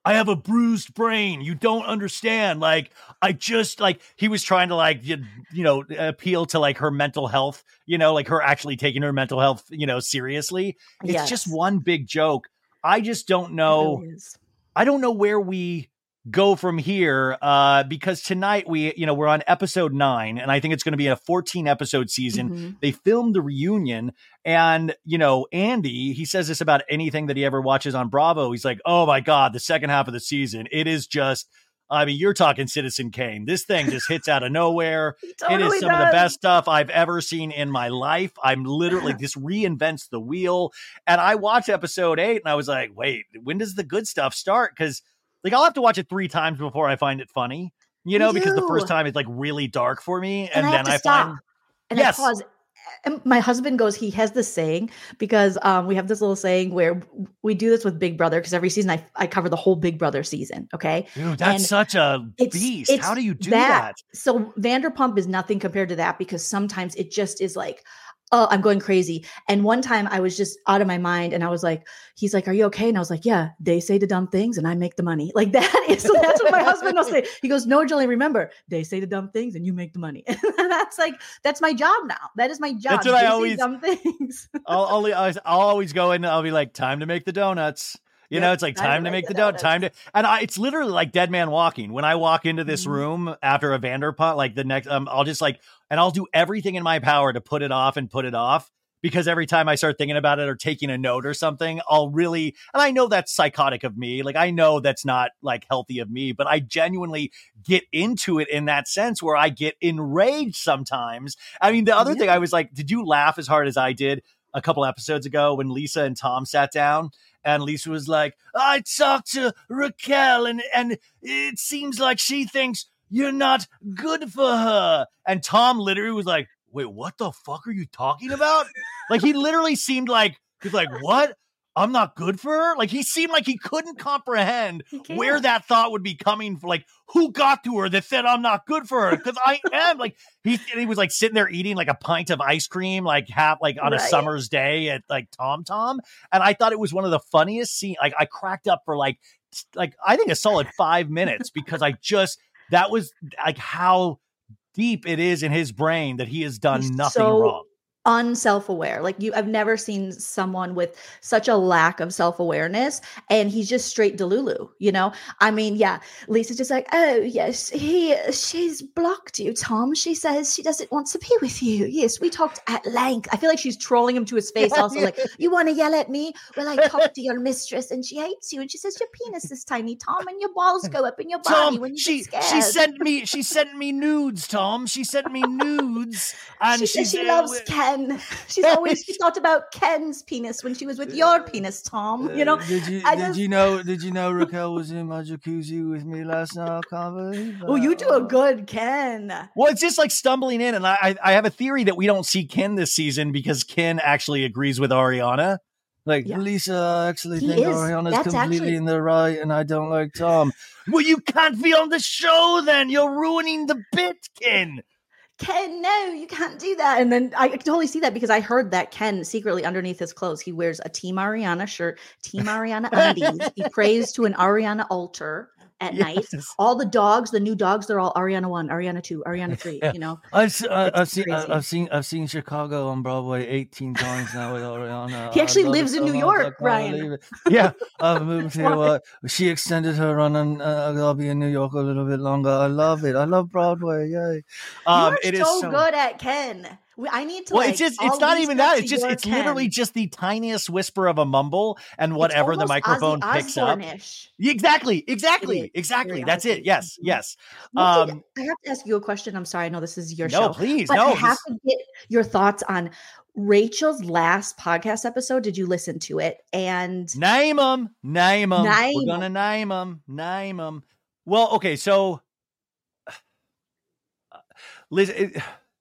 I have a bruised brain. You don't understand. Like, I just like, he was trying to like, you, you know, appeal to like her mental health, you know, like her actually taking her mental health, you know, seriously. It's Yes. just one big joke. I just don't know. Really is. I don't know where we go from here, uh, because tonight we, you know, we're on episode nine, and I think it's going to be a fourteen episode season. Mm-hmm. They filmed the reunion, and, you know, Andy, he says this about anything that he ever watches on Bravo. He's like, oh my God, the second half of the season, it is just, I mean, you're talking Citizen Kane. This thing just hits out of nowhere. Totally it is some does. of the best stuff I've ever seen in my life. I'm literally, this reinvents the wheel. And I watched episode eight and I was like, wait, when does the good stuff start? Because like, I'll have to watch it three times before I find it funny, you know, Me because the too. first time it's like really dark for me. And, And I then have to I stop. find, And yes. I pause. And my husband goes, he has this saying because um, we have this little saying where we do this with Big Brother because every season I, I cover the whole Big Brother season. Okay. Dude, that's And such a it's- beast. it's How do you do that? So Vanderpump is nothing compared to that because sometimes it just is like, oh, I'm going crazy. And one time I was just out of my mind and I was like, he's like, are you okay? And I was like, yeah, they say the dumb things and I make the money. Like that is, so that's what my husband will say. He goes, no, Jolene, remember, they say the dumb things and you make the money. And that's like, that's my job now. That is my job. That's what They I say always- dumb things. I'll, I'll, I'll always go in and I'll be like, time to make the donuts. You Yep, know, it's like time to make the donut, time to, and I, it's literally like Dead Man Walking. When I walk into this Mhm. room after a Vanderpump, like the next, um, I'll just like, and I'll do everything in my power to put it off and put it off. Because every time I start thinking about it or taking a note or something, I'll really, and I know that's psychotic of me. Like, I know that's not like healthy of me, but I genuinely get into it in that sense where I get enraged sometimes. I mean, the other Yeah. thing I was like, did you laugh as hard as I did a couple episodes ago when Lisa and Tom sat down? And Lisa was like, I talked to Raquel and, and it seems like she thinks you're not good for her. And Tom literally was like, wait, what the fuck are you talking about? Like, he literally seemed like, he's like, what? I'm not good for her? Like, he seemed like he couldn't comprehend He can't. where that thought would be coming from. Like, who got to her that said I'm not good for her? Because I am. Like, he, he was like sitting there eating like a pint of ice cream, like half, like on a Right. summer's day at like Tom Tom. And I thought it was one of the funniest scenes. Like, I cracked up for like, like, I think a solid five minutes because I just, that was like how deep it is in his brain that he has done He's nothing so wrong. unself-aware. Like you, I've never seen someone with such a lack of self-awareness, and he's just straight Delulu, you know? I mean, yeah, Lisa's just like, oh yes, he, she's blocked you, Tom. She says she doesn't want to be with you. Yes, we talked at length. I feel like she's trolling him to his face also, like, you want to yell at me? Well, I talked to your mistress and she hates you, and she says your penis is tiny, Tom, and your balls go up in your body Tom, when you she get scared. she sent me she sent me nudes, Tom. She sent me nudes, and she she says she said, loves Ken. She's always she thought about Ken's penis when she was with your penis, Tom. You know, Uh, did you I did just- you know did you know Raquel was in my jacuzzi with me last night? I can't believe oh, you do a that. good Ken. Well, it's just like stumbling in, and I I I have a theory that we don't see Ken this season because Ken actually agrees with Ariana. Like, Yeah. Lisa, I actually He think is. Ariana's That's completely actually- in the right, and I don't like Tom. well, you can't be on the show then. You're ruining the bit, Ken. Ken, no, you can't do that. And then I totally see that because I heard that Ken secretly underneath his clothes, he wears a Team Ariana shirt, Team Ariana undies. He prays to an Ariana altar at night. Yes. All the dogs, the new dogs, they're all Ariana one, Ariana two, Ariana three. Yeah. You know, I've, se- I- It's I've seen crazy. I- I've seen I've seen Chicago on Broadway eighteen times now with Ariana. He I actually love it lives in so New much, York, I can't Ryan. believe it. Yeah. I've moved here. why. Uh, she extended her run, and uh, I'll be in New York a little bit longer. I love it. I love Broadway. Yay! Um, You're it is so, so good at Ken. We- I need to. Well, like, it's just, I'll it's not leave even that that. to It's just, your it's Ken. literally just the tiniest whisper of a mumble and It's whatever the almost microphone Ozzy picks up. Osbourne-ish. Exactly, It exactly, is. exactly. Very That's Ozzy. it. Yes, Mhm. yes. What did- Um, I have to ask you a question. I'm sorry. I know this is your no, show. please, But no. I have this- to get your thoughts on Rachel's last podcast episode. Did you listen to it? And Name them, name them. Name We're gonna name them, name them. Well, okay, so Liz, it,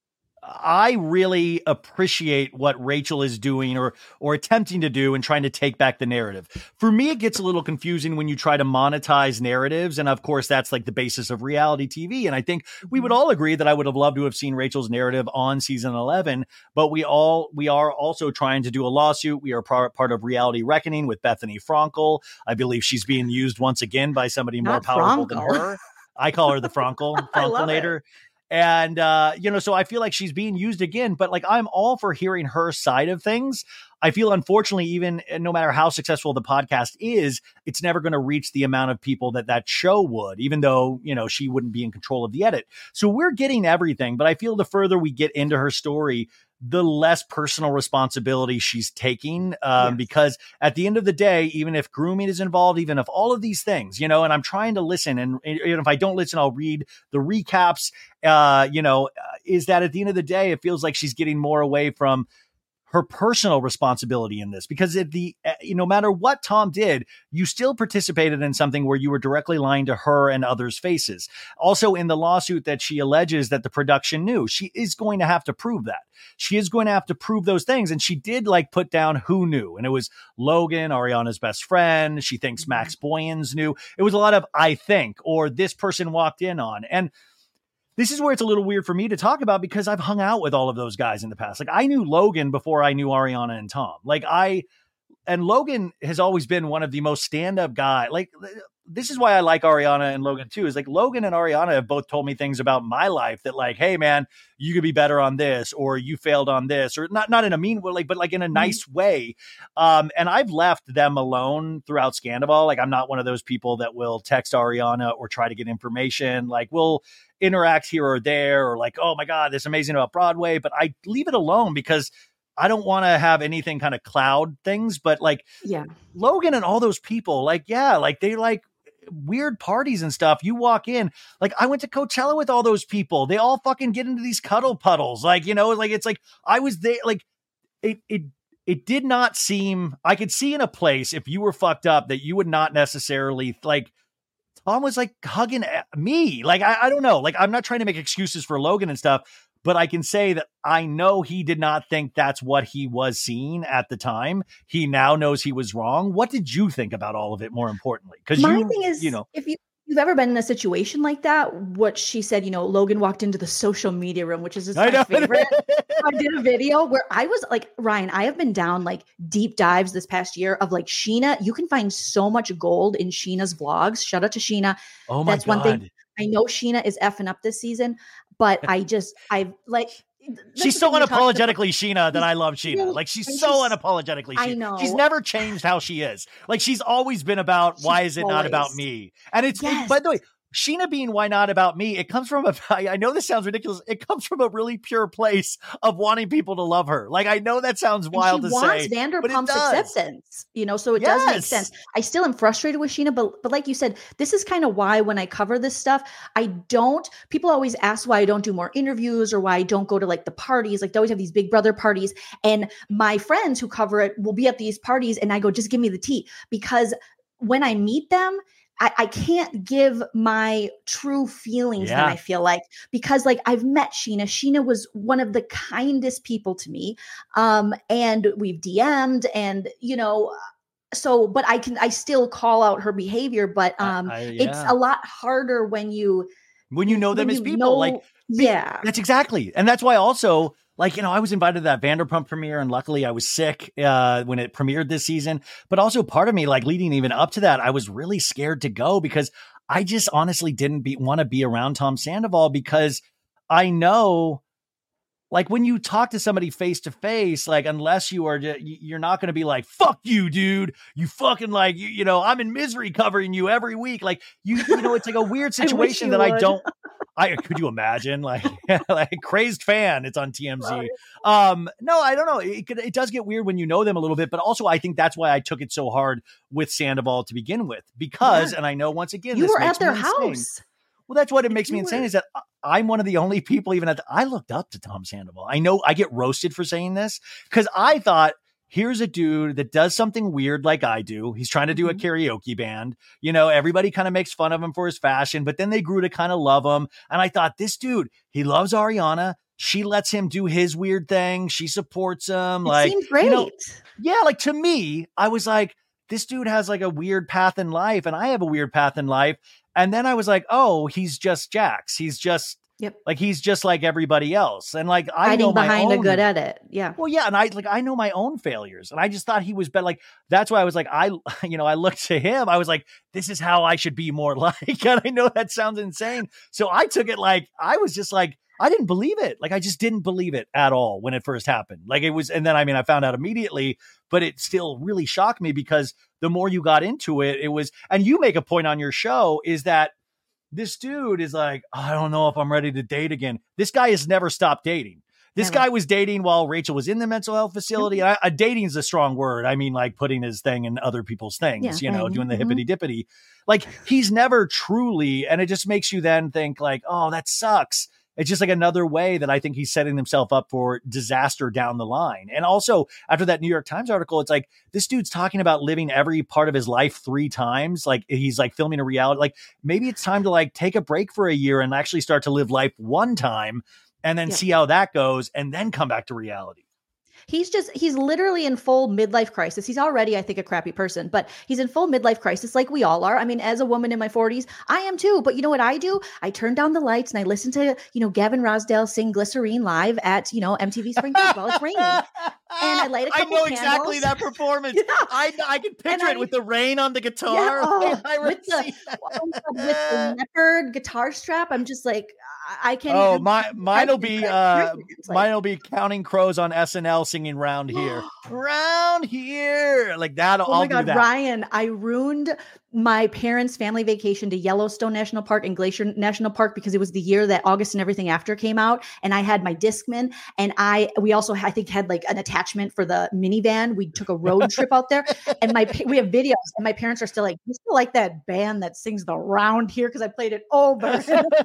I really appreciate what Rachel is doing or or attempting to do and trying to take back the narrative. For me, it gets a little confusing when you try to monetize narratives. And of course, that's like the basis of reality T V. And I think we would all agree that I would have loved to have seen Rachel's narrative on season eleven, but we all we are also trying to do a lawsuit. We are part, part of Reality Reckoning with Bethany Frankel. I believe she's being used once again by somebody more Not powerful Frankel. than her. I call her the Frankel, I love Frankelnator. it. And, uh, you know, so I feel like she's being used again, but like, I'm all for hearing her side of things. I feel, unfortunately, even no matter how successful the podcast is, it's never going to reach the amount of people that that show would, even though, you know, she wouldn't be in control of the edit. So we're getting everything, but I feel the further we get into her story, the less personal responsibility she's taking, um, Yes. because at the end of the day, even if grooming is involved, even if all of these things, you know, and I'm trying to listen, and, and if I don't listen, I'll read the recaps, uh, you know, uh, is that at the end of the day, it feels like she's getting more away from her personal responsibility in this, because at the, uh, you know, no matter what Tom did, you still participated in something where you were directly lying to her and others' faces. Also, in the lawsuit that she alleges that the production knew, she is going to have to prove that. She is going to have to prove those things. And she did like put down who knew. And it was Logan, Ariana's best friend. She thinks Max Boyens knew. It was a lot of, I think, or this person walked in on. And this is where it's a little weird for me to talk about, because I've hung out with all of those guys in the past. Like, I knew Logan before I knew Ariana and Tom. Like, I, and Logan has always been one of the most stand-up guy. Like, this is why I like Ariana and Logan too, is like Logan and Ariana have both told me things about my life that like, hey man, you could be better on this, or you failed on this, or not, not in a mean way, like, but like in a nice mm-hmm. way. Um, and I've left them alone throughout Scandival. Like, I'm not one of those people that will text Ariana or try to get information. Like, we'll interact here or there, or like, oh my God, this is amazing about Broadway, but I leave it alone because I don't want to have anything kind of cloud things. But like, yeah, Logan and all those people, like, yeah, like they like weird parties and stuff. You walk in, like, I went to Coachella with all those people. They all fucking get into these cuddle puddles. Like, you know, like, it's like, I was there, like, it, it, it did not seem, I could see in a place if you were fucked up that you would not necessarily like, Tom was like hugging me. Like, I, I don't know. Like, I'm not trying to make excuses for Logan and stuff, but I can say that I know he did not think that's what he was seeing at the time. He now knows he was wrong. What did you think about all of it, more importantly? Because my you, thing is, you know, if you, you've ever been in a situation like that, what she said, you know, Logan walked into the social media room, which is his my favorite. I did a video where I was like, Ryan, I have been down like deep dives this past year of like Sheena. You can find so much gold in Sheena's vlogs. Shout out to Sheena. Oh my That's God. one thing. I know Sheena is effing up this season, but I just, I like. She's so unapologetically Sheena that I love Sheena. Like, she's so she's, unapologetically Sheena. I know. She's never changed how she is. Like, she's always been about, she's why is it always. not about me? And it's, yes. it, by the way, Sheena being why not about me, it comes from a, I know this sounds ridiculous. It comes from a really pure place of wanting people to love her. Like, I know that sounds wild to say. She wants Vanderpump's acceptance, you know, so it yes. does make sense. I still am frustrated with Sheena, but, but like you said, this is kind of why when I cover this stuff, I don't, people always ask why I don't do more interviews or why I don't go to like the parties. Like, they always have these Big Brother parties, and my friends who cover it will be at these parties, and I go, just give me the tea, because when I meet them, I, I can't give my true feelings yeah. that I feel like, because like I've met Sheena. Sheena was one of the kindest people to me. Um, and we've D M'd and, you know, so, but I can, I still call out her behavior, but um, I, I, yeah. it's a lot harder when you, when you know them as people, know, like, yeah, that's exactly. And that's why also, like, you know, I was invited to that Vanderpump premiere, and luckily I was sick uh, when it premiered this season. But also part of me, like, leading even up to that, I was really scared to go because I just honestly didn't be, want to be around Tom Sandoval, because I know, like, when you talk to somebody face to face, like, unless you are, you're not going to be like, fuck you, dude. You fucking like, you, you know, I'm in misery covering you every week. Like, you, you know, it's like a weird situation I that would. I don't. I could you imagine like like crazed fan? It's on T M Z. Um, no, I don't know. It could, it does get weird when you know them a little bit, but also I think that's why I took it so hard with Sandoval to begin with, because, yeah. and I know once again, you this were makes at their me house. Insane. Well, that's what it makes you me were. insane is that I'm one of the only people even at the, I looked up to Tom Sandoval. I know I get roasted for saying this because I thought, here's a dude that does something weird like I do. He's trying to do a karaoke band. You know, everybody kind of makes fun of him for his fashion, but then they grew to kind of love him. And I thought, this dude, he loves Ariana. She lets him do his weird thing. She supports him. It like, seems great. You know, yeah, like to me, I was like, this dude has like a weird path in life, and I have a weird path in life. And then I was like, oh, he's just Jax. He's just yep. like he's just like everybody else. And like I hiding know my behind own, a good edit. Yeah. Well, yeah, and I like I know my own failures, and I just thought he was better. Like that's why I was like, I, you know, I looked to him. I was like, this is how I should be more like. And I know that sounds insane, so I took it like I was just like. I didn't believe it. Like, I just didn't believe it at all when it first happened. Like it was, and then, I mean, I found out immediately, but it still really shocked me because the more you got into it, it was, and you make a point on your show is that this dude is like, oh, I don't know if I'm ready to date again. This guy has never stopped dating. This never. guy was dating while Rachel was in the mental health facility. Mm-hmm. I, I, dating is a strong word. I mean, like putting his thing in other people's things, yeah, you know, mm-hmm. doing the hippity dippity. Like he's never truly, and it just makes you then think like, oh, that sucks. It's just like another way that I think he's setting himself up for disaster down the line. And also after that New York Times article, it's like this dude's talking about living every part of his life three times. Like he's like filming a reality. Like maybe it's time to like take a break for a year and actually start to live life one time and then yeah. see how that goes and then come back to reality. He's just, he's literally in full midlife crisis. He's already, I think, a crappy person, but he's in full midlife crisis like we all are. I mean, as a woman in my forties, I am too. But you know what I do? I turn down the lights and I listen to, you know, Gavin Rossdale sing Glycerine live at, you know, M T V Spring Break while it's raining. And I light a couple I know candles. exactly that performance. yeah. I I can picture I, it with the rain on the guitar. Yeah, oh, I with, the, with the leopard guitar strap. I'm just like, I can't. Oh, even, my mine'll be uh, mine'll be Counting Crows on S N L singing "Round Here, Round Here" like that. Oh I'll my God, do that. Ryan! I ruined my parents' family vacation to Yellowstone National Park and Glacier National Park because it was the year that August and Everything After came out, and I had my Discman, and I we also I think had like an attachment for the minivan. We took a road trip out there, and my we have videos, and my parents are still like, "You still like that band that sings the Round Here?" Because I played it over.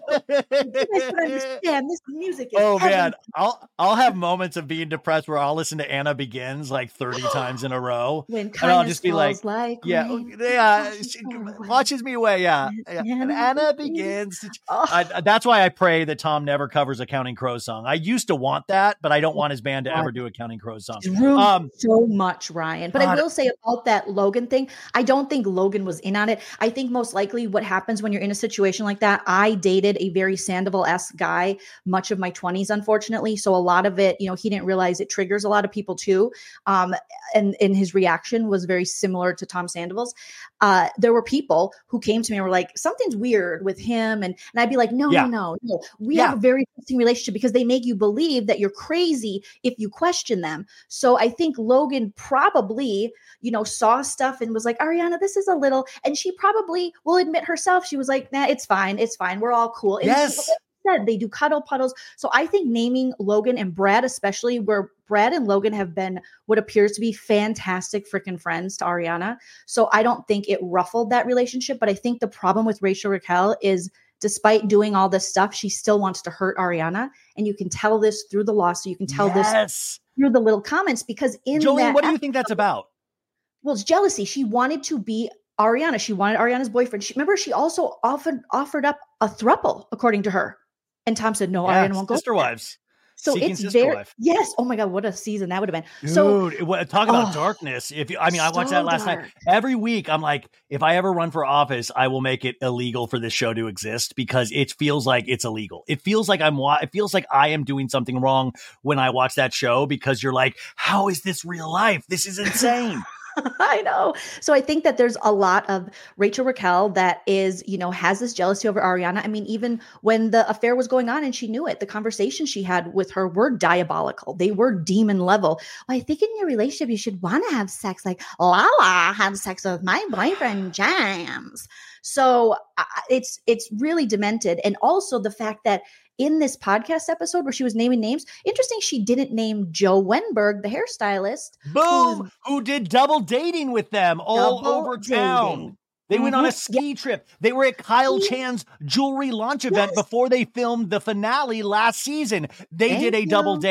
I can understand this music. Is oh heaven. man, I'll I'll have moments of being depressed where I'll listen to Anna Begins like thirty times in a row, when and I'll just be like, like yeah, rain, yeah, she watches me away, yeah, yeah. And Anna Begins. Oh. I, that's why I pray that Tom never covers a Counting Crows song. I used to want that, but I don't want his band to ever do a Counting Crows song. Um, so much, Ryan. But God. I will say about that Logan thing, I don't think Logan was in on it. I think most likely what happens when you're in a situation like that, I dated a very Sandoval-esque guy much of my twenties, unfortunately. So a lot of it, you know, he didn't realize it triggers a lot of people too. Um, and, and his reaction was very similar to Tom Sandoval's. Uh, there were people who came to me and were like, something's weird with him. And, and I'd be like, no, yeah. no, no, no. We yeah. have a very interesting relationship because they make you believe that you're crazy if you question them. So I think Logan probably, you know, saw stuff and was like, Ariana, this is a little, and she probably will admit herself. She was like, nah, it's fine. It's fine. We're all cool. And yes. she, they do cuddle puddles. So I think naming Logan and Brad, especially where Brad and Logan have been what appears to be fantastic freaking friends to Ariana. So I don't think it ruffled that relationship. But I think the problem with Rachel Raquel is despite doing all this stuff, she still wants to hurt Ariana. And you can tell this through the lawsuit. You can tell yes. this through the little comments because in Jolene, that what do you think that's about? Well, it's jealousy. She wanted to be Ariana. She wanted Ariana's boyfriend. She, remember, she also offered offered up a throuple, according to her. And Tom said, no, yeah, Ariana won't go. Sister wives. So Seeking it's sister very, wife. yes. Oh my God, what a season that would have been. Dude, so it, talk about oh, darkness. If you, I mean, I watched so that last dark. night. Every week, I'm like, if I ever run for office, I will make it illegal for this show to exist because it feels like it's illegal. It feels like I'm, it feels like I am doing something wrong when I watch that show because you're like, how is this real life? This is insane. I know. So I think that there's a lot of Rachel Raquel that is, you know, has this jealousy over Ariana. I mean, even when the affair was going on and she knew it, the conversations she had with her were diabolical. They were demon level. Well, I think in your relationship, you should want to have sex like Lala had sex with my boyfriend, James. So uh, it's, it's really demented. And also the fact that in this podcast episode where she was naming names, interesting, she didn't name Joe Wenberg, the hairstylist. Boom! Who did double dating with them all over town. Dating. They mm-hmm. went on a ski yeah. trip. They were at Kyle Chan's jewelry launch event yes. before they filmed the finale last season. They Thank did a you. double date.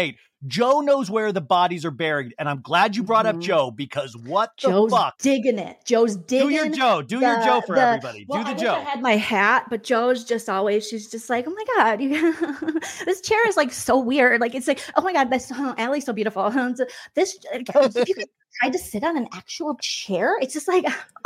Joe knows where the bodies are buried. And I'm glad you brought Mhm. up Joe, because what the Joe's fuck? digging it. Joe's digging. Do your Joe. Do your the- Joe for the- everybody. well, Do the I wish Joe. I had my hat, but Joe's just always, she's just like, oh my God, you, this chair is like so weird. Like, it's like, oh my God, this, oh, Allie's so beautiful. This, if you could try to sit on an actual chair, it's just like,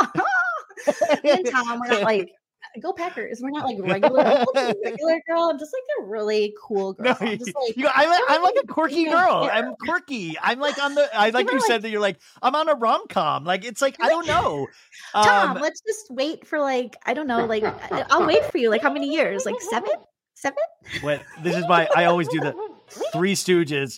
me and Tom, we're not like, go Packers. We're not like regular, I'm like a regular girl. I'm just like a really cool girl. No, I'm just like, you, I'm, I I'm like a don't quirky even girl. care. I'm quirky. I'm like on the, I like You're you like- said that you're like, I'm on a rom-com. Like, it's like, I don't know. Tom, Um, let's just wait for like, I don't know, like, I- I'll wait for you. Like, how many years? Like seven? Seven? what, this is my, I always do the Three Stooges.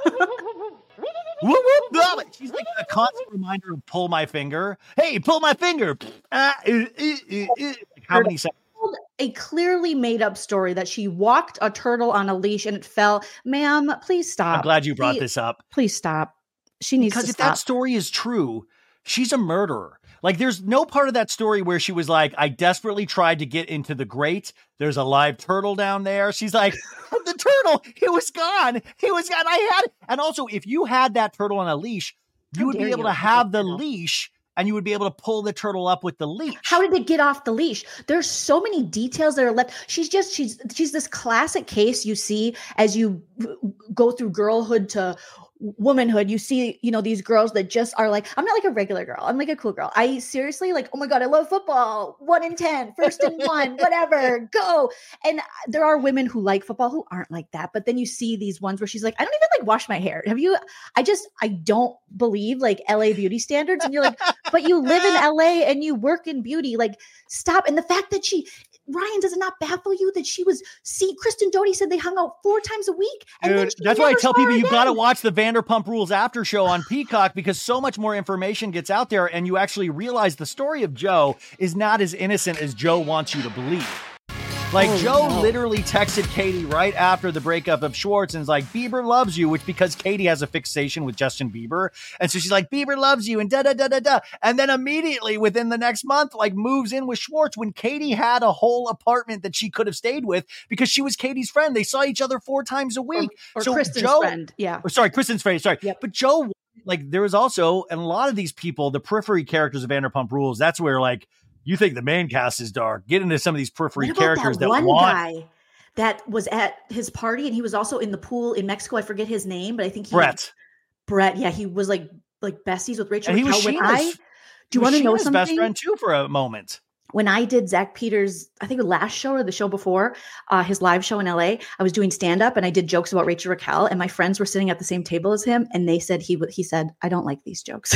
Whoop, whoop, blah. She's like a constant reminder of pull my finger. Hey, pull my finger. Ah, uh, uh, uh, uh. Like, how many seconds? A clearly made up story that she walked a turtle on a leash and it fell. Ma'am, please stop. I'm glad you brought Please- this up. Please stop. She needs Because to if stop. that story is true, she's a murderer. Like, there's no part of that story where she was like, I desperately tried to get into the grate. There's a live turtle down there. She's like, the turtle, it was gone. It was gone. I had it. And also, if you had that turtle on a leash, you How would be dare able you to with have that the turtle. leash and you would be able to pull the turtle up with the leash. How did it get off the leash? There's so many details that are left. She's just she's she's this classic case you see as you go through girlhood to womanhood. You see, you know, these girls that just are like, I'm not like a regular girl. I'm like a cool girl. I seriously like, oh my God, I love football. One in ten, first and one, whatever, go. And there are women who like football who aren't like that. But then you see these ones where she's like, I don't even like wash my hair. Have you? I just, I don't believe like L A beauty standards. And you're like, but you live in L A and you work in beauty. Like, stop. And the fact that she, Ryan, does it not baffle you that she was, see, Kristen Doty said they hung out four times a week. And then Dude, she that's why I never tell saw her people you got to again. watch the Vanderpump Rules after show on Peacock, because so much more information gets out there and you actually realize the story of Joe is not as innocent as Joe wants you to believe. Like, Oh, Joe no. literally texted Katie right after the breakup of Schwartz and is like, Bieber loves you, which because Katie has a fixation with Justin Bieber. And so she's like, Bieber loves you and da da da da da. And then immediately within the next month, like moves in with Schwartz when Katie had a whole apartment that she could have stayed with because she was Katie's friend. They saw each other four times a week. Or So Kristen's Joe- friend. Yeah. Oh, sorry, Kristen's friend. Sorry. Yep. But Joe, like, there was also, and a lot of these people, the periphery characters of Vanderpump Rules, that's where, like, you think the main cast is dark. Get into some of these periphery What about characters that that, one want. guy that was at his party and he was also in the pool in Mexico? I forget his name, but I think he Brett. Brett, yeah, he was like like besties with Rachel. And he was Raquel. When Sheena's, I, he do you was want to know Sheena's something? best friend, too, for a moment. When I did Zach Peters, I think the last show or the show before, uh, his live show in L A, I was doing stand up and I did jokes about Rachel Raquel, and my friends were sitting at the same table as him, and they said he would. He said, "I don't like these jokes."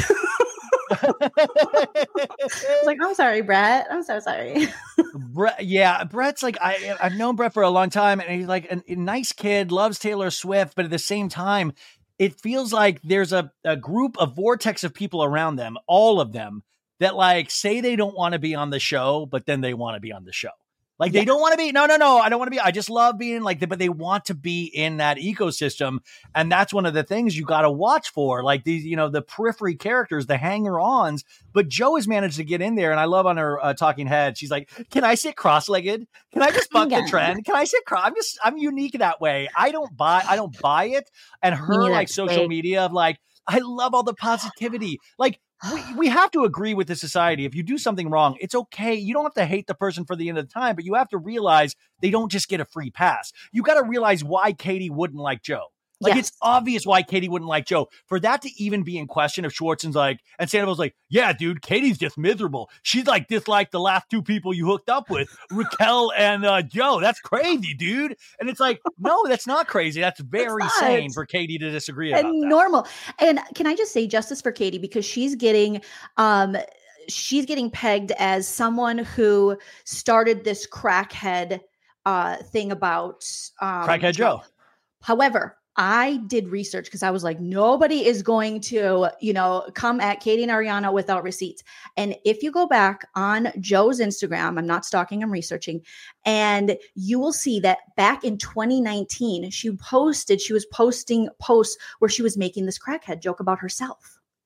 I was like, "I'm sorry, Brett. I'm so sorry." Brett, yeah, Brett's like, I, I've known Brett for a long time, and he's like a, a nice kid, loves Taylor Swift, but at the same time, it feels like there's a, a group, a vortex of people around them, all of them, that like say they don't want to be on the show, but then they want to be on the show. Like, Yeah. they don't want to be, no, no, no, I don't want to be, I just love being like, but they want to be in that ecosystem. And that's one of the things you got to watch for, like these, you know, the periphery characters, the hanger-ons. But Joe has managed to get in there. And I love on her uh, talking head, she's like, can I sit cross-legged? Can I just buck the Yeah. trend? Can I sit cross? I'm just, I'm unique that way. I don't buy, I don't buy it. And her neither. like social Fake. media of like, I love all the positivity. Like, we, we have to agree with the society. If you do something wrong, it's okay. You don't have to hate the person for the end of the time, but you have to realize they don't just get a free pass. You got to realize why Katie wouldn't like Joe. Like, Yes. it's obvious why Katie wouldn't like Joe. For that to even be in question, if Schwartzen's like, and Sandoval's like, yeah, dude, Katie's just miserable. She's like disliked the last two people you hooked up with, Raquel and uh, Joe. That's crazy, dude. And it's like, no, that's not crazy. That's very not. sane for Katie to disagree about and that. normal. And can I just say justice for Katie, because she's getting um she's getting pegged as someone who started this crackhead uh thing about um Crackhead Joe. However, I did research because I was like, nobody is going to, you know, come at Katie and Ariana without receipts. And if you go back on Joe's Instagram, I'm not stalking, I'm researching, and you will see that back in twenty nineteen, she posted, she was posting posts where she was making this crackhead joke about herself.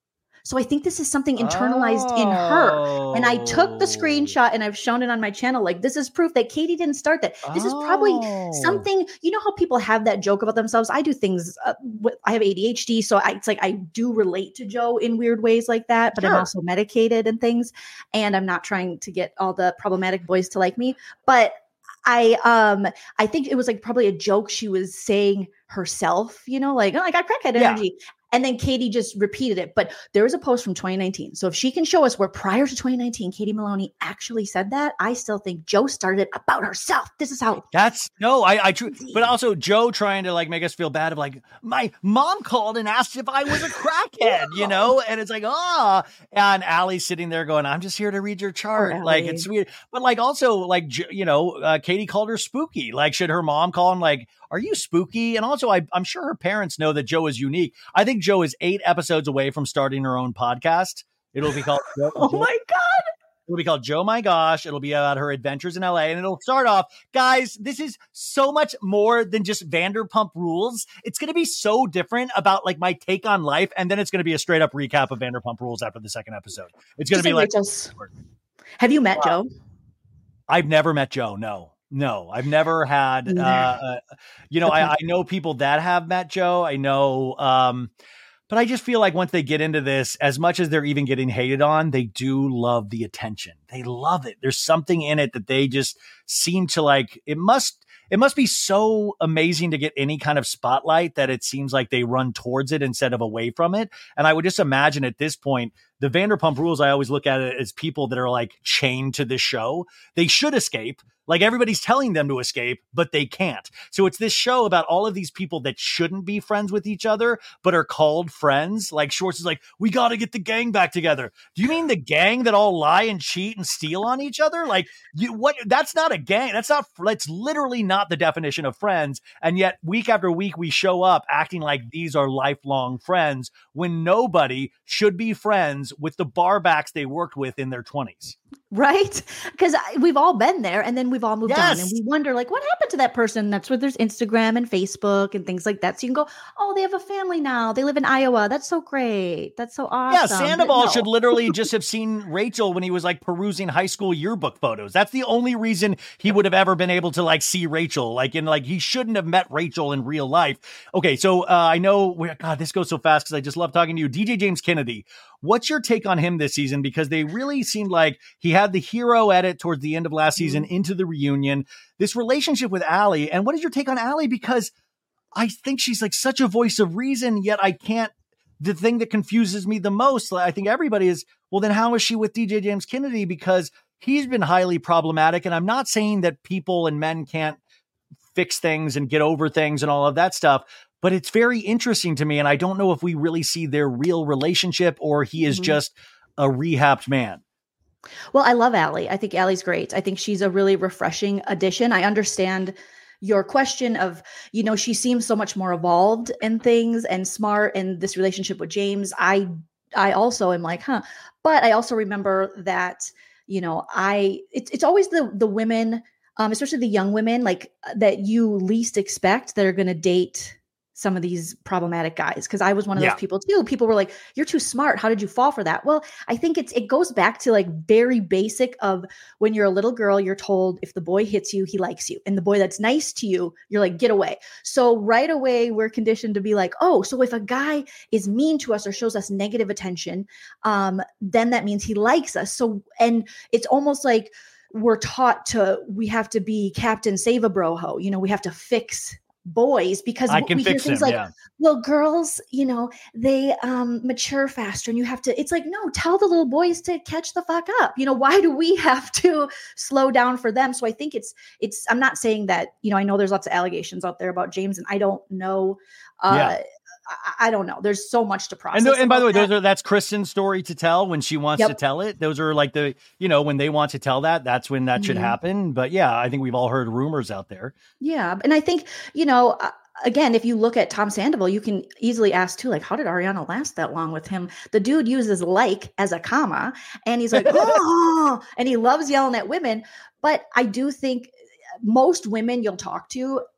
So I think this is something internalized oh. in her. And I took the Oh. screenshot and I've shown it on my channel. Like, this is proof that Katie didn't start that. This oh. is probably something, you know how people have that joke about themselves? I do things, uh, I have A D H D. So I, it's like, I do relate to Joe in weird ways like that, but sure. I'm also medicated and things. And I'm not trying to get all the problematic boys to like me. But I um I think it was like probably a joke she was saying herself, you know, like, oh, I got crackhead energy. Yeah. And then Katie just repeated it. But there was a post from twenty nineteen. So if she can show us where prior to twenty nineteen, Katie Maloney actually said that, I still think Joe started it about herself. This is how. That's no, I, I true. But also Joe trying to like make us feel bad of like, my mom called and asked if I was a crackhead, you know? And it's like, ah, oh. And Allie's sitting there going, I'm just here to read your chart. Like, it's weird. But like, also like, you know, uh, Katie called her spooky. Like, should her mom call him like, are you spooky? And also, I, I'm sure her parents know that Joe is unique. I think Joe is eight episodes away from starting her own podcast. It'll be called Joe, Oh Joe, my God. It'll be called Joe My Gosh. It'll be about her adventures in L A. And it'll start off, guys, this is so much more than just Vanderpump Rules. It's going to be so different about like my take on life. And then it's going to be a straight up recap of Vanderpump Rules after the second episode. It's going to be like, Rachel's. Have you met wow. Joe? I've never met Joe. No. No, I've never had, uh, uh, you know, I, I know people that have met Joe. I know, um, but I just feel like once they get into this, as much as they're even getting hated on, they do love the attention. They love it. There's something in it that they just seem to like. It must, it must be so amazing to get any kind of spotlight that it seems like they run towards it instead of away from it. And I would just imagine at this point, the Vanderpump Rules, I always look at it as people that are like chained to this show. They should escape. Like everybody's telling them to escape, but they can't. So it's this show about all of these people that shouldn't be friends with each other, but are called friends. Like Schwartz is like, we got to get the gang back together. Do you mean the gang that all lie and cheat and steal on each other? Like you, what? That's not a gang. That's not, that's literally not the definition of friends. And yet week after week, we show up acting like these are lifelong friends when nobody should be friends with the barbacks they worked with in their twenties. Right? Because we've all been there and then we've all moved yes. on and we wonder like, what happened to that person? That's where there's Instagram and Facebook and things like that. So you can go, oh, they have a family now. They live in Iowa. That's so great. That's so awesome. Yeah, Sandoval no. should literally just have seen Rachel when he was like perusing high school yearbook photos. That's the only reason he would have ever been able to like see Rachel. Like in like he shouldn't have met Rachel in real life. Okay, so uh, I know, God, this goes so fast because I just love talking to you. D J James Kennedy. What's your take on him this season? Because they really seemed like he had the hero edit towards the end of last season mm-hmm. into the reunion, this relationship with Allie. And what is your take on Allie? Because I think she's like such a voice of reason, yet I can't, the thing that confuses me the most, I think everybody is, well, then how is she with D J James Kennedy? Because he's been highly problematic. And I'm not saying that people and men can't fix things and get over things and all of that stuff. But it's very interesting to me. And I don't know if we really see their real relationship or he is mm-hmm. just a rehabbed man. Well, I love Allie. I think Allie's great. I think she's a really refreshing addition. I understand your question of, you know, she seems so much more evolved and things and smart and this relationship with James. I, I also am like, huh. But I also remember that, you know, I, it's, it's always the, the women, um, especially the young women, like that you least expect that are going to date some of these problematic guys. Cause I was one of yeah. those people too. People were like, you're too smart. How did you fall for that? Well, I think it's, it goes back to like very basic of when you're a little girl, you're told if the boy hits you, he likes you. And the boy that's nice to you, you're like, get away. So right away we're conditioned to be like, oh, so if a guy is mean to us or shows us negative attention, um, then that means he likes us. So, and it's almost like we're taught to, we have to be Captain Save a Broho. You know, we have to fix boys because I can we hear fix things him, like, yeah. well, girls, you know, they um, mature faster and you have to, it's like, no, tell the little boys to catch the fuck up. You know, why do we have to slow down for them? So I think it's, it's, I'm not saying that, you know, I know there's lots of allegations out there about James and I don't know. Uh, yeah. I, I don't know. There's so much to process. And, th- and by the way, that. those are, that's Kristen's story to tell when she wants yep. to tell it. Those are like the, you know, when they want to tell that, that's when that mm-hmm. should happen. But yeah, I think we've all heard rumors out there. Yeah. And I think, you know, uh, again, if you look at Tom Sandoval, you can easily ask too, like, how did Ariana last that long with him? The dude uses like as a comma and he's like, oh, and he loves yelling at women. But I do think most women you'll talk to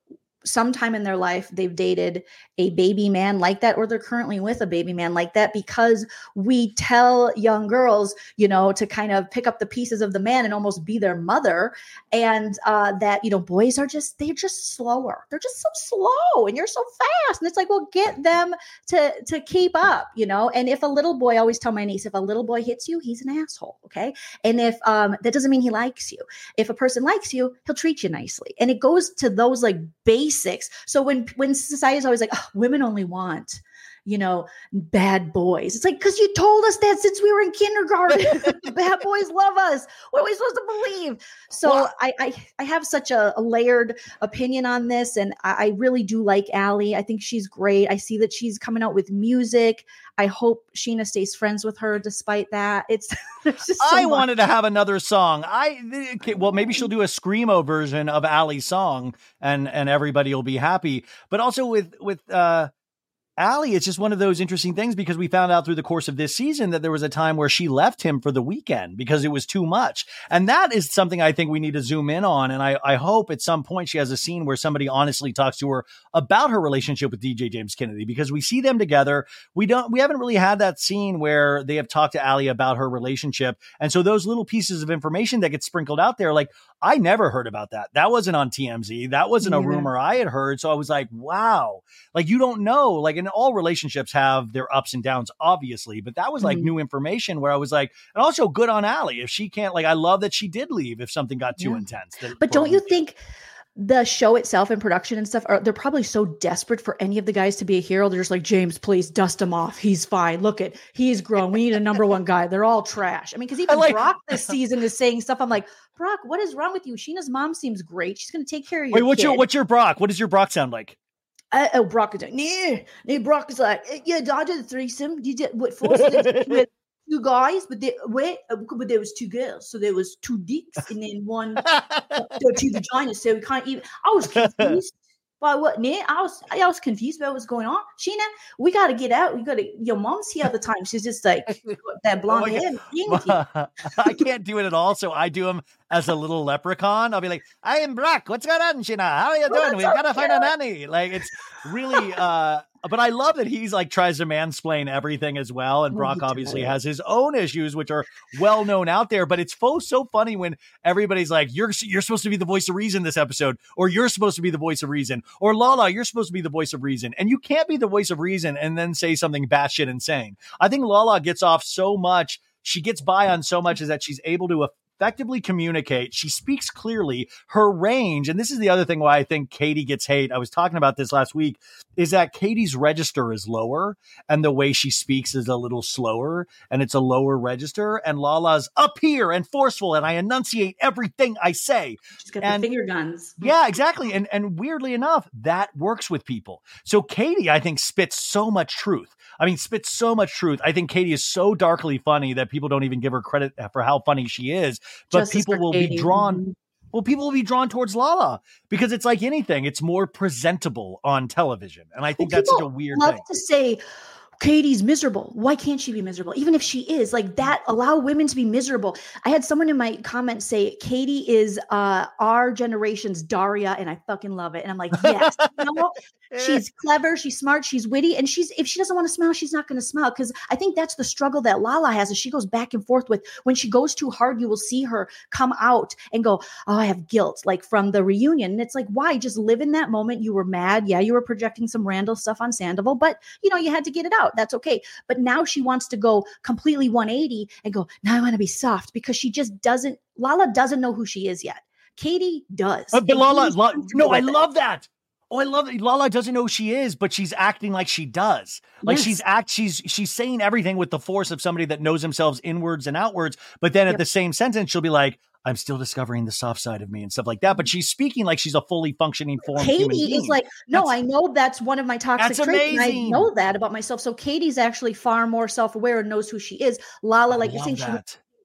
sometime in their life they've dated a baby man like that, or they're currently with a baby man like that, because we tell young girls, you know, to kind of pick up the pieces of the man and almost be their mother. And uh, that, you know, boys are just, they're just slower. They're just so slow and you're so fast. And it's like, well, get them to, to keep up, you know? And if a little boy, I always tell my niece, if a little boy hits you, he's an asshole. Okay. And if um, that doesn't mean he likes you. If a person likes you, he'll treat you nicely. And it goes to those like basics. So when, when society is always like, oh, women only want, you know, bad boys. It's like, because you told us that since we were in kindergarten. Bad boys love us. What are we supposed to believe? So well, I, I I have such a, a layered opinion on this. And I, I really do like Allie. I think she's great. I see that she's coming out with music. I hope Sheena stays friends with her despite that. It's just so I much. wanted to have another song. I okay, well, maybe she'll do a screamo version of Allie's song and and everybody will be happy. But also with with uh Allie, it's just one of those interesting things because we found out through the course of this season that there was a time where she left him for the weekend because it was too much. And that is something I think we need to zoom in on. And I, I hope at some point she has a scene where somebody honestly talks to her about her relationship with D J James Kennedy, because we see them together. We don't, we haven't really had that scene where they have talked to Allie about her relationship. And so those little pieces of information that get sprinkled out there, like I never heard about that. That wasn't on T M Z. That wasn't a Yeah. rumor I had heard. So I was like, wow, like you don't know, like in all relationships have their ups and downs, obviously, but that was like Mhm. new information where I was like, and also good on Allie. If she can't, like, I love that she did leave if something got too Yeah. intense. That- But don't you think the show itself and production and stuff are, they're probably so desperate for any of the guys to be a hero. They're just like, James, please dust him off. He's fine. Look at, he's grown. We need a number one guy. They're all trash. I mean, because even like- Brock this season is saying stuff. I'm like, Brock, what is wrong with you? Sheena's mom seems great. She's going to take care of you. Wait, what's your, what's your Brock? What does your Brock sound like? Uh, oh, Brock is like, nah, nah. Brock is like, "Eh, yeah, I did a threesome. You did what? Four with two guys, but they wait, uh, but there was two girls, so there was two dicks and then one, there were two vaginas. So we can't even. I was confused by what. Nah, I was, I was confused about what's going on. Sheena, we got to get out. We got to. Your mom's here all the time. She's just like that blonde Oh my hair. Dinky. I can't do it at all. So I do him as a little leprechaun. I'll be like, I am Brock. What's going on, Sheena? How are you doing? that's We've so got to find a cute. nanny. Like it's really, uh, but I love that he's like tries to mansplain everything as well. And Oh, Brock he obviously does. has his own issues, which are well known out there. But it's so, so funny when everybody's like, you're, you're supposed to be the voice of reason this episode, or you're supposed to be the voice of reason, or Lala, you're supposed to be the voice of reason. And you can't be the voice of reason and then say something batshit insane. I think Lala gets off so much. She gets by on so much is that she's able to effectively communicate. She speaks clearly. Her range, and this is the other thing why I think Katie gets hate. I was talking about this last week, is that Katie's register is lower and the way she speaks is a little slower and it's a lower register. And Lala's up here and forceful and I enunciate everything I say. She's got And- the finger guns. Yeah, exactly. And and weirdly enough, that works with people. So Katie, I think, spits so much truth. I mean, spits so much truth. I think Katie is so darkly funny that people don't even give her credit for how funny she is. But Justice people for will Katie. be drawn. Mhm. Well, people will be drawn towards Lala because it's like anything. It's more presentable on television. And I think Well, that's such a people weird love thing. to say Katie's miserable. Why can't she be miserable? Even if she is, like that, allow women to be miserable. I had someone in my comments say Katie is uh our generation's Daria, and I fucking love it. And I'm like, yes, you know, she's clever, she's smart, she's witty, and she's if she doesn't want to smile, she's not going to smile. Because I think that's the struggle that Lala has, is she goes back and forth with. When she goes too hard, you will see her come out and go, oh, I have guilt, like from the reunion. And it's like, why? Just live in that moment. You were mad. Yeah, you were projecting some Randall stuff on Sandoval, but you know, you had to get it out. That's okay. But now she wants to go completely one eighty and go, now I want to be soft, because she just doesn't, Lala doesn't know who she is yet. Katie does. Uh, but And Lala, Katie's La- comfortable no, I with it. love that. Oh, I love it. Lala doesn't know who she is, but she's acting like she does. Like Yes. she's act, she's she's saying everything with the force of somebody that knows themselves inwards and outwards. But then at Yep. the same sentence, she'll be like, "I'm still discovering the soft side of me" and stuff like that. But she's speaking like she's a fully functioning form. human Katie being. is like, no, That's- I know that's one of my toxic That's traits. And I amazing. know that about myself. So Katie's actually far more self-aware and knows who she is. Lala, I like you're love saying, she that.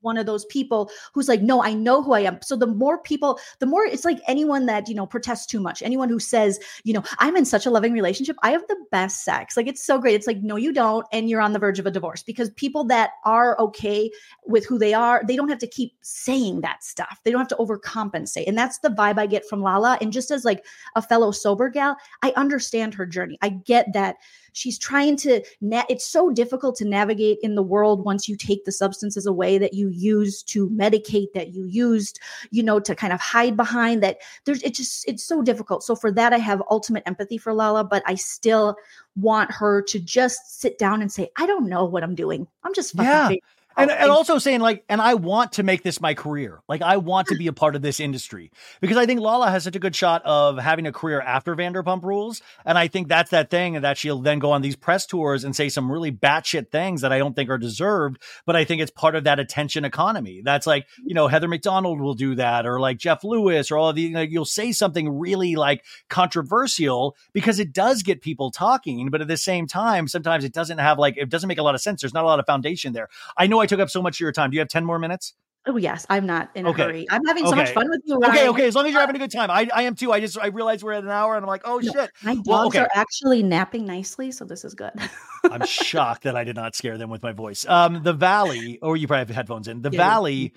one of those people who's like, no, I know who I am. So the more people, the more it's like anyone that, you know, protests too much, anyone who says, you know, I'm in such a loving relationship, I have the best sex. Like, it's so great. It's like, no, you don't. And you're on the verge of a divorce, because people that are okay with who they are, they don't have to keep saying that stuff. They don't have to overcompensate. And that's the vibe I get from Lala. And just as like a fellow sober gal, I understand her journey. I get that she's trying to, na- it's so difficult to navigate in the world once you take the substances away that you use to medicate, that you used, you know, to kind of hide behind, that there's, it just, it's so difficult. So for that, I have ultimate empathy for Lala, but I still want her to just sit down and say, I don't know what I'm doing. I'm just fucking Yeah. figuring And, out and also saying like, and I want to make this my career. Like, I want to be a part of this industry, because I think Lala has such a good shot of having a career after Vanderpump Rules. And I think that's that thing that she'll then go on these press tours and say some really batshit things that I don't think are deserved. But I think it's part of that attention economy. That's like, you know, Heather McDonald will do that, or like Jeff Lewis, or all of the, you know, you'll say something really like controversial because it does get people talking. But at the same time, sometimes it doesn't have like, it doesn't make a lot of sense. There's not a lot of foundation there. I know I took up so much of your time. Do you have ten more minutes? Oh yes, I'm not in a Okay. hurry. I'm having so much Okay. fun with you, Ryan. Okay, okay. As long as you're having a good time. I, I am too. I just, I realized we're at an hour and I'm like, oh No, shit. my dogs Well, okay. are actually napping nicely, so this is good. I'm shocked that I did not scare them with my voice. Um, the Valley, or you probably have headphones in. The Yeah. Valley.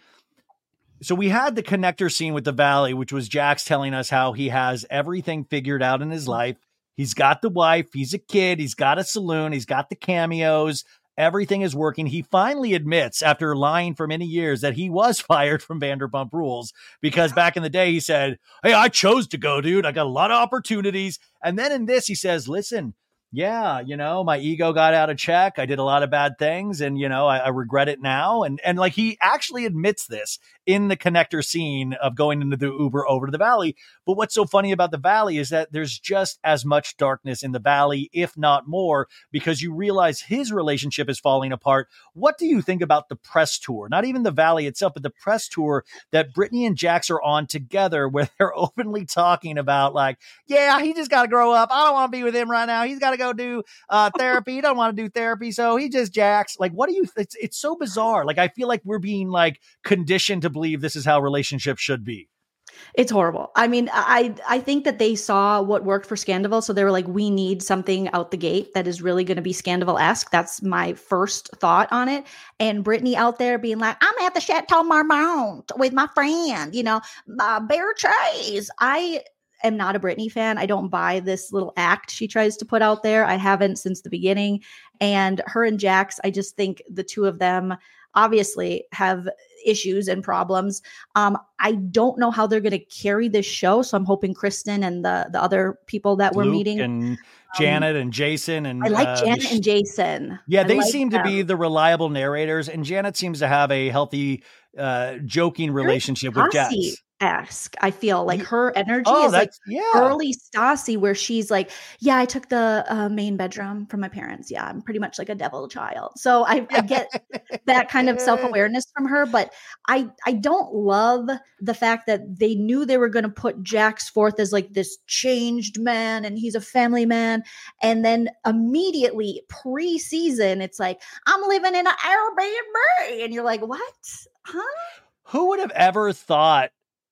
So we had the connector scene with the Valley, which was Jax telling us how he has everything figured out in his life. He's got the wife. He's a kid. He's got a saloon. He's got the cameos. Everything is working. He finally admits, after lying for many years, that he was fired from Vanderpump Rules, because back in the day he said, hey, I chose to go, dude. I got a lot of opportunities. And then in this, he says, listen, yeah, you know, my ego got out of check. I did a lot of bad things, and, you know, I, I regret it now. And, and like, he actually admits this in the connector scene of going into the Uber over to the Valley. But what's so funny about the Valley is that there's just as much darkness in the Valley, if not more, because you realize his relationship is falling apart. What do you think about the press tour? Not even the Valley itself, but the press tour that Brittany and Jax are on together, where they're openly talking about like, yeah, he just got to grow up. I don't want to be with him right now. He's got to go do uh, therapy. He don't want to do therapy. So he just Jax. Like, what do you, it's, it's so bizarre. Like, I feel like we're being like conditioned to believe this is how relationships should be. It's horrible. I mean, I I think that they saw what worked for Scandival, so they were like, we need something out the gate that is really going to be Scandival-esque. That's my first thought on it. And Brittany out there being like, I'm at the Chateau Marmont with my friend, you know, uh, Beatrice. I am not a Brittany fan. I don't buy this little act she tries to put out there. I haven't since the beginning. And her and Jax, I just think the two of them obviously have issues and problems. Um, I don't know how they're going to carry this show. So I'm hoping Kristen and the the other people that we're Luke meeting. and Janet um, and Jason. And I like uh, Janet and Jason. Yeah, I they like seem them. to be the reliable narrators. And Janet seems to have a healthy, uh, joking relationship with Jax. Esque. I feel like her energy oh, is like yeah. early Stassi, where she's like, yeah, I took the uh, main bedroom from my parents. Yeah, I'm pretty much like a devil child. So I, I get that kind of self-awareness from her, but I I don't love the fact that they knew they were going to put Jax forth as like this changed man and he's a family man. And then immediately pre-season, it's like, I'm living in an Airbnb. And you're like, what? Huh? Who would have ever thought?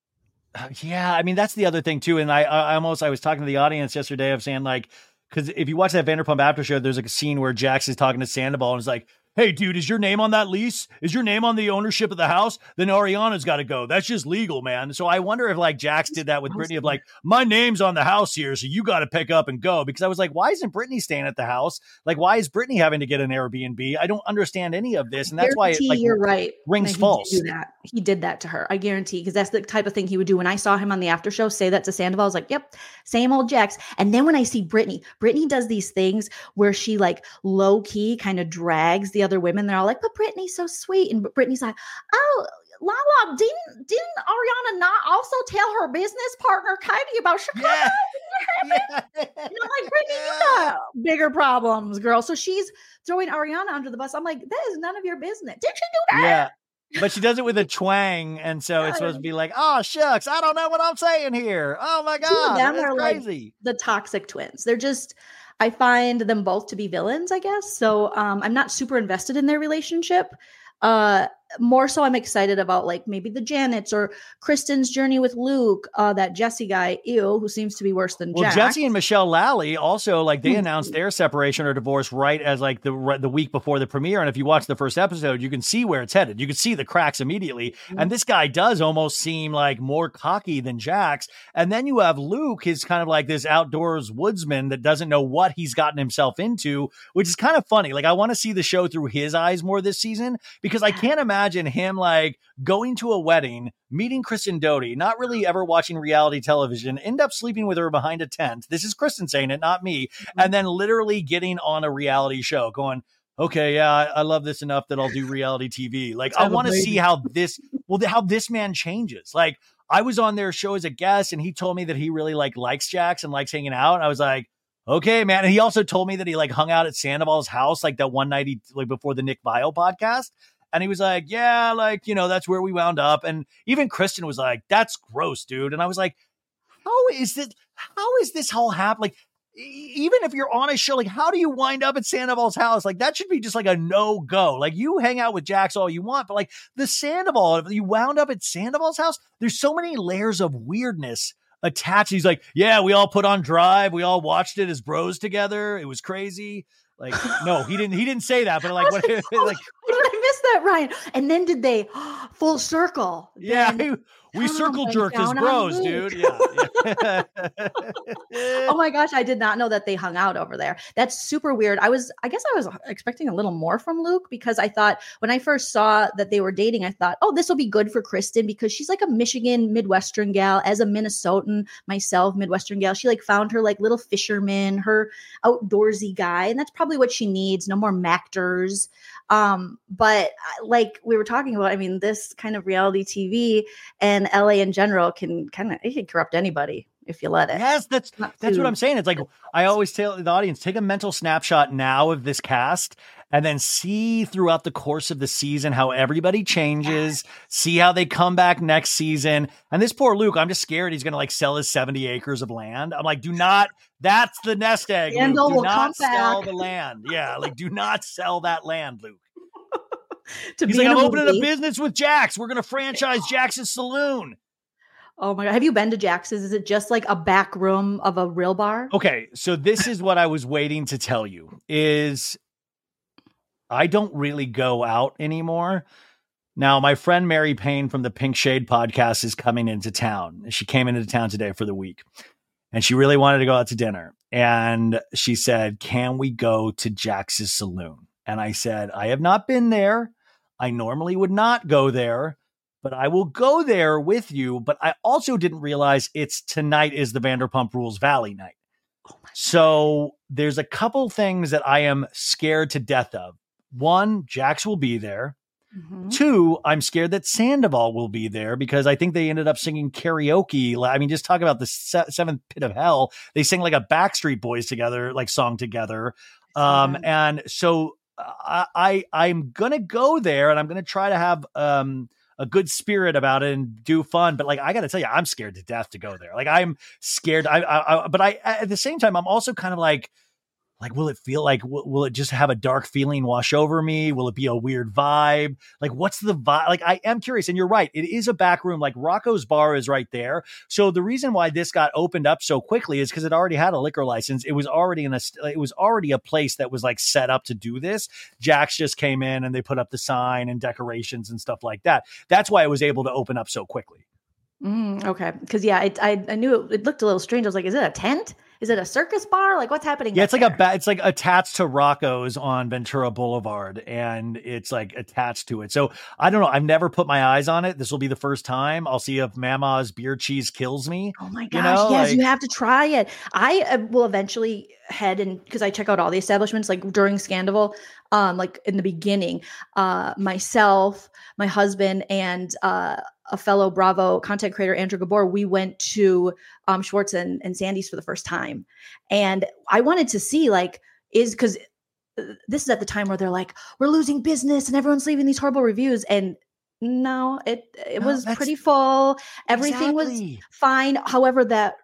Yeah, I mean, that's the other thing too. And I, I almost, I was talking to the audience yesterday of saying like, because if you watch that Vanderpump after show, there's like a scene where Jax is talking to Sandoval and is like, hey, dude, is your name on that lease? Is your name on the ownership of the house? Then Ariana's got to go. That's just legal, man. So I wonder if like Jax did that with Brittany of like, my name's on the house here, so you got to pick up and go. Because I was like, why isn't Brittany staying at the house? Like, why is Brittany having to get an Airbnb? I don't understand any of this. And that's why it like, you're right. rings he false. Did do that. He did that to her. I guarantee, because that's the type of thing he would do. When I saw him on the after show say that to Sandoval, I was like, yep, same old Jax. And then when I see Brittany, Brittany does these things where she like low key kind of drags the other women. They're all like, but Brittany's so sweet. And Brittany's like, oh, Lala, didn't, didn't Ariana not also tell her business partner Katie about Chicago? Yeah. Yeah. And I'm like, Brittany, you got bigger problems, girl. So she's throwing Ariana under the bus. I'm like, that is none of your business. Did she do that? Yeah. But she does it with a twang. And so it's supposed to be like, oh, shucks, I don't know what I'm saying here. Oh, my God. Two of them That's are crazy. Like the toxic twins. They're just, I find them both to be villains, I guess. So um, I'm not super invested in their relationship. Uh, more so I'm excited about like maybe the Janets or Kristen's journey with Luke, uh, that Jesse guy, ew, who seems to be worse than well, Jax. Jesse and Michelle Lally also, like, they announced their separation or divorce right as like the the week before the premiere. And if you watch the first episode, you can see where it's headed. You can see the cracks immediately. Mm-hmm. And this guy does almost seem like more cocky than Jax. And then you have Luke, is kind of like this outdoors woodsman that doesn't know what he's gotten himself into, which is kind of funny. Like, I want to see the show through his eyes more this season, because I can't imagine him like going to a wedding, meeting Kristen Doute, not really ever watching reality television, end up sleeping with her behind a tent. This is Kristen saying it, not me. And then literally getting on a reality show going, okay, yeah, I, I love this enough that I'll do reality T V. Like, I want to see how this, well, how this man changes. Like, I was on their show as a guest and he told me that he really like likes Jax and likes hanging out. And I was like, okay, man. And he also told me that he like hung out at Sandoval's house, like that one night he, like before the Nick Viall podcast. And he was like, yeah, like, you know, that's where we wound up. And even Kristen was like, that's gross, dude. And I was like, how is this? How is this all happen? Like, even if you're on a show, like, how do you wind up at Sandoval's house? Like, that should be just like a no-go. Like, you hang out with Jax all you want, but like the Sandoval, if you wound up at Sandoval's house, there's so many layers of weirdness attached. He's like, yeah, we all put on Drive. We all watched it as bros together. It was crazy. Like, no, he didn't, he didn't say that, but like, what, like, how did I miss that, Ryan? And then did they full circle? Yeah. Then we circle jerked as bros, dude. Yeah. yeah. Oh my gosh. I did not know that they hung out over there. That's super weird. I was, I guess I was expecting a little more from Luke, because I thought when I first saw that they were dating, I thought, oh, this will be good for Kristen, because she's like a Michigan Midwestern gal. As a Minnesotan myself, Midwestern gal, she like found her like little fisherman, her outdoorsy guy. And that's probably what she needs. No more Mactors. Um, but like we were talking about, I mean, this kind of reality T V and L A in general can kind of, it can corrupt anybody if you let it. Yes, that's Not that's too. what I'm saying. It's like, I always tell the audience, take a mental snapshot now of this cast and then see throughout the course of the season how everybody changes, see how they come back next season. And this poor Luke, I'm just scared he's going to like sell his seventy acres of land. I'm like, do not, that's the nest egg, Luke. Do not sell the land. Yeah, like, do not sell that land, Luke. He's like, I'm opening a business with Jax. We're going to franchise Jax's Saloon. Oh my God. Have you been to Jax's? Is it just like a back room of a real bar? Okay. So this is what I was waiting to tell you is I don't really go out anymore. Now, my friend Mary Payne from the Pink Shade podcast is coming into town. She came into town today for the week and she really wanted to go out to dinner. And she said, can we go to Jax's Saloon? And I said, I have not been there. I normally would not go there, but I will go there with you. But I also didn't realize it's tonight is the Vanderpump Rules Valley night. Oh my so there's a couple things that I am scared to death of. One, Jax will be there. Mm-hmm. Two, I'm scared that Sandoval will be there because I think they ended up singing karaoke. I mean, just talk about the se- seventh pit of hell. They sing like a Backstreet Boys together, like song together. Um, and so I, I, I'm going to go there and I'm going to try to have, um, a good spirit about it and do fun. But like, I got to tell you, I'm scared to death to go there. Like I'm scared. I, I, I but I, at the same time, I'm also kind of like, Like, will it feel like, will, will it just have a dark feeling wash over me? Will it be a weird vibe? Like, what's the vibe? Like, I am curious. And you're right. It is a back room. Like Rocco's Bar is right there. So the reason why this got opened up so quickly is because it already had a liquor license. It was already in a, it was already a place that was like set up to do this. Jax just came in and they put up the sign and decorations and stuff like that. That's why it was able to open up so quickly. Mm, okay. Cause yeah, it, I, I knew it, it looked a little strange. I was like, is it a tent? Is it a circus bar? Like what's happening? Yeah, it's like there? a ba- it's like attached to Rocco's on Ventura Boulevard, and it's like attached to it. So I don't know. I've never put my eyes on it. This will be the first time. I'll see if Mama's beer cheese kills me. Oh my gosh! You know, yes, like, you have to try it. I uh, will eventually head and because I check out all the establishments like during Scandival. Um, like in the beginning, uh, myself, my husband, and uh, a fellow Bravo content creator, Andrew Gabor, we went to um, Schwartz and, and Sandy's for the first time. And I wanted to see like, is because this is at the time where they're like, we're losing business and everyone's leaving these horrible reviews. And no, it it no, was pretty full. Everything exactly. was fine. However, that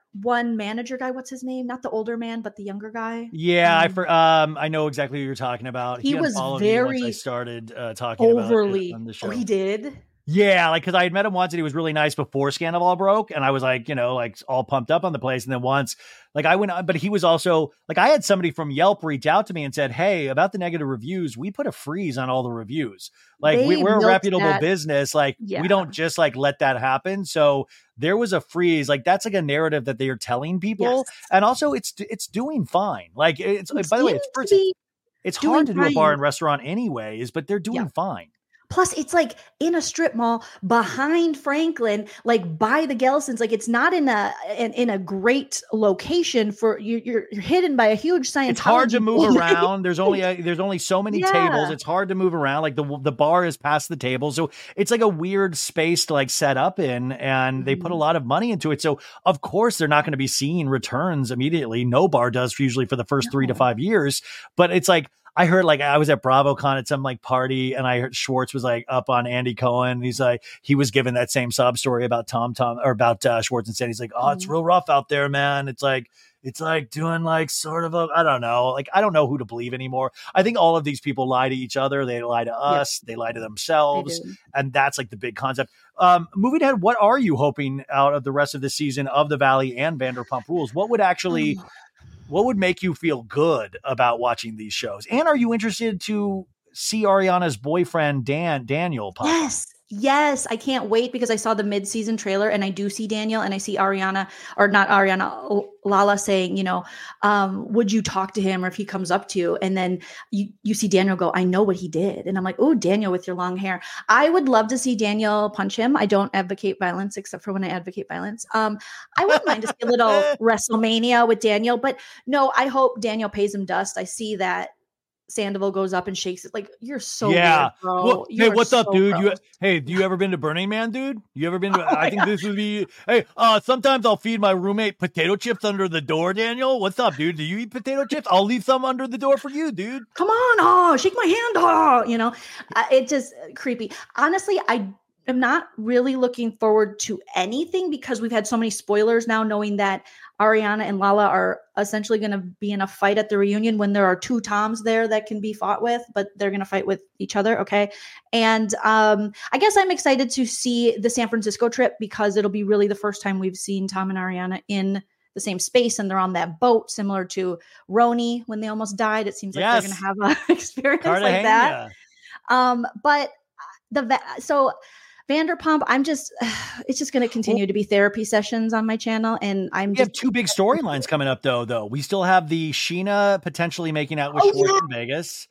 one manager guy. What's his name? Not the older man, but the younger guy. Yeah, um, I for, um I know exactly who you're talking about. He was unfollowed me once I very started uh, talking overly. about it on the show. Oh, he did. Yeah, like because I had met him once and he was really nice before Scandal broke, and I was like, you know, like all pumped up on the place. And then once, like I went on, but he was also like, I had somebody from Yelp reach out to me and said, "Hey, about the negative reviews, we put a freeze on all the reviews. Like we, They we're a milked reputable that. business. Like Yeah. we don't just like let that happen." So there was a freeze. Like that's like a narrative that they are telling people, Yes. and also it's it's doing fine. Like it's It by the way, seems it's to first, be it's doing hard to do a bar fine. and restaurant anyways, but they're doing Yeah. fine. Plus, it's like in a strip mall behind Franklin, like by the Gelsons. Like it's not in a in, in a great location for you. You're, you're hidden by a huge Scientology. It's hard to move building. around. There's only a, there's only so many Yeah. tables. It's hard to move around. Like the the bar is past the table, so it's like a weird space to like set up in. And they put a Mhm. lot of money into it. So of course they're not going to be seeing returns immediately. No bar does usually for the first three to No. five years. But it's like I heard like I was at BravoCon at some like party, and I heard Schwartz was like up on Andy Cohen. And he's like he was given that same sob story about Tom Tom or about uh, Schwartz, and said he's like, "Oh, it's Mhm. real rough out there, man. It's like." It's like doing like sort of a, I don't know, like I don't know who to believe anymore. I think all of these people lie to each other. They lie to us. They lie to They themselves. do. And that's like the big concept. Um, moving ahead, what are you hoping out of the rest of the season of The Valley and Vanderpump Rules? What would actually, Oh. what would make you feel good about watching these shows? And are you interested to see Ariana's boyfriend, Dan, Daniel, pop up? Yes. Yes. I can't wait because I saw the mid-season trailer and I do see Daniel and I see Ariana or not Ariana, L- Lala saying, you know, um, would you talk to him or if he comes up to you? And then you, you see Daniel go, I know what he did. And I'm like, oh, Daniel with your long hair. I would love to see Daniel punch him. I don't advocate violence except for when I advocate violence. Um, I wouldn't mind to see a little WrestleMania with Daniel, but no, I hope Daniel pays him dust. I see that Sandoval goes up and shakes it. Like, you're so Yeah. weird, bro. Well, You hey, are what's up, so dude? You gross. hey, do you ever been to Burning Man, dude? You ever been to? Oh I my think this would be. Hey, uh, sometimes I'll feed my roommate potato chips under the door. Daniel, what's up, dude? Do you eat potato chips? I'll leave some under the door for you, dude. Come on, oh, shake my hand, oh, you know, uh, it just uh, creepy. Honestly, I am not really looking forward to anything because we've had so many spoilers now, knowing that Ariana and Lala are essentially going to be in a fight at the reunion when there are two Toms there that can be fought with, but they're going to fight with each other. Okay. And um, I guess I'm excited to see the San Francisco trip because it'll be really the first time we've seen Tom and Ariana in the same space and they're on that boat, similar to Roni when they almost died. It seems like Yes. they're going to have an experience like that. Cartagena. Um, but the va- so Vanderpump, I'm just it's just going to continue to be therapy sessions on my channel, and I'm We just have two big storylines coming up, though. Though we still have the Sheena potentially making out with Oh, Schwartz yeah. in Vegas,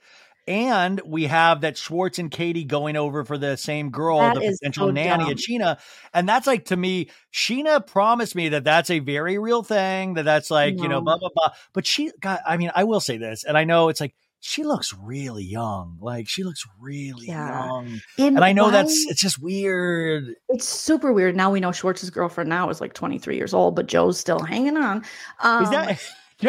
and we have that Schwartz and Katie going over for the same girl, That the is potential so nanny dumb. at Sheena. And that's like, to me, Sheena promised me that that's a very real thing. That that's like, you know, No. blah blah blah. But she got. I mean, I will say this, and I know it's like she looks really young. Like she looks really Yeah. young, And and I know why- that's it's just weird. it's super weird. Now we know Schwartz's girlfriend now is like twenty-three years old, but Joe's still hanging on. Um, Is that?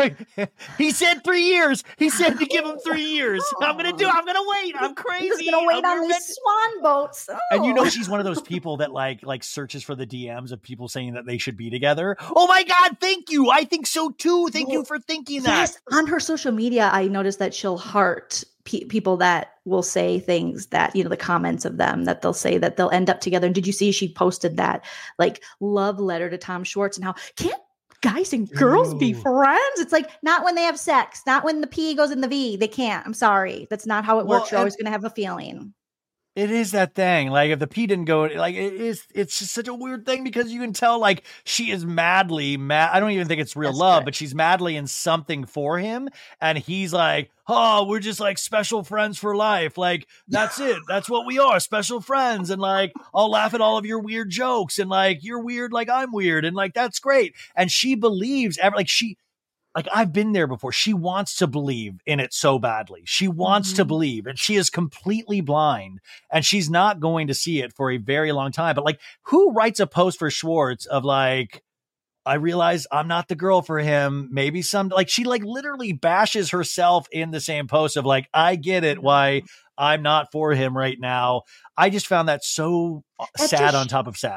He said three years. He said to give him three years. I'm gonna do. I'm gonna wait. I'm crazy. I'm just gonna wait I'm on gonna- these swan boats. And you know Oh. she's one of those people that like like searches for the D Ms of people saying that they should be together. Oh my God, thank you. I think so too. Thank you for thinking that. Yes, on her social media, I noticed that she'll heart pe- people that will say things that, you know, the comments of them that they'll say that they'll end up together. And did you see she posted that like love letter to Tom Schwartz and how can't guys and girls be Ew. friends? It's like not when they have sex, not when the P goes in the V. They can't. I'm sorry. That's not how it Well, works. You're and- always going to have a feeling. It is that thing. Like if the P didn't go, like it is. It's just such a weird thing because you can tell like she is madly mad. I don't even think it's real That's love, correct. but she's madly in something for him, and he's like, "Oh, we're just like special friends for life. Like that's it. That's what we are, special friends." And like I'll laugh at all of your weird jokes, and like you're weird, like I'm weird, and like that's great. And she believes, ever like she. Like I've been there before. She wants to believe in it so badly. She wants to Mhm. believe, and she is completely blind, and she's not going to see it for a very long time. But like, who writes a post for Schwartz of like, I realize I'm not the girl for him. Maybe some like she like literally bashes herself in the same post of like, I get it why I'm not for him right now. I just found that so That sad just- on top of sad.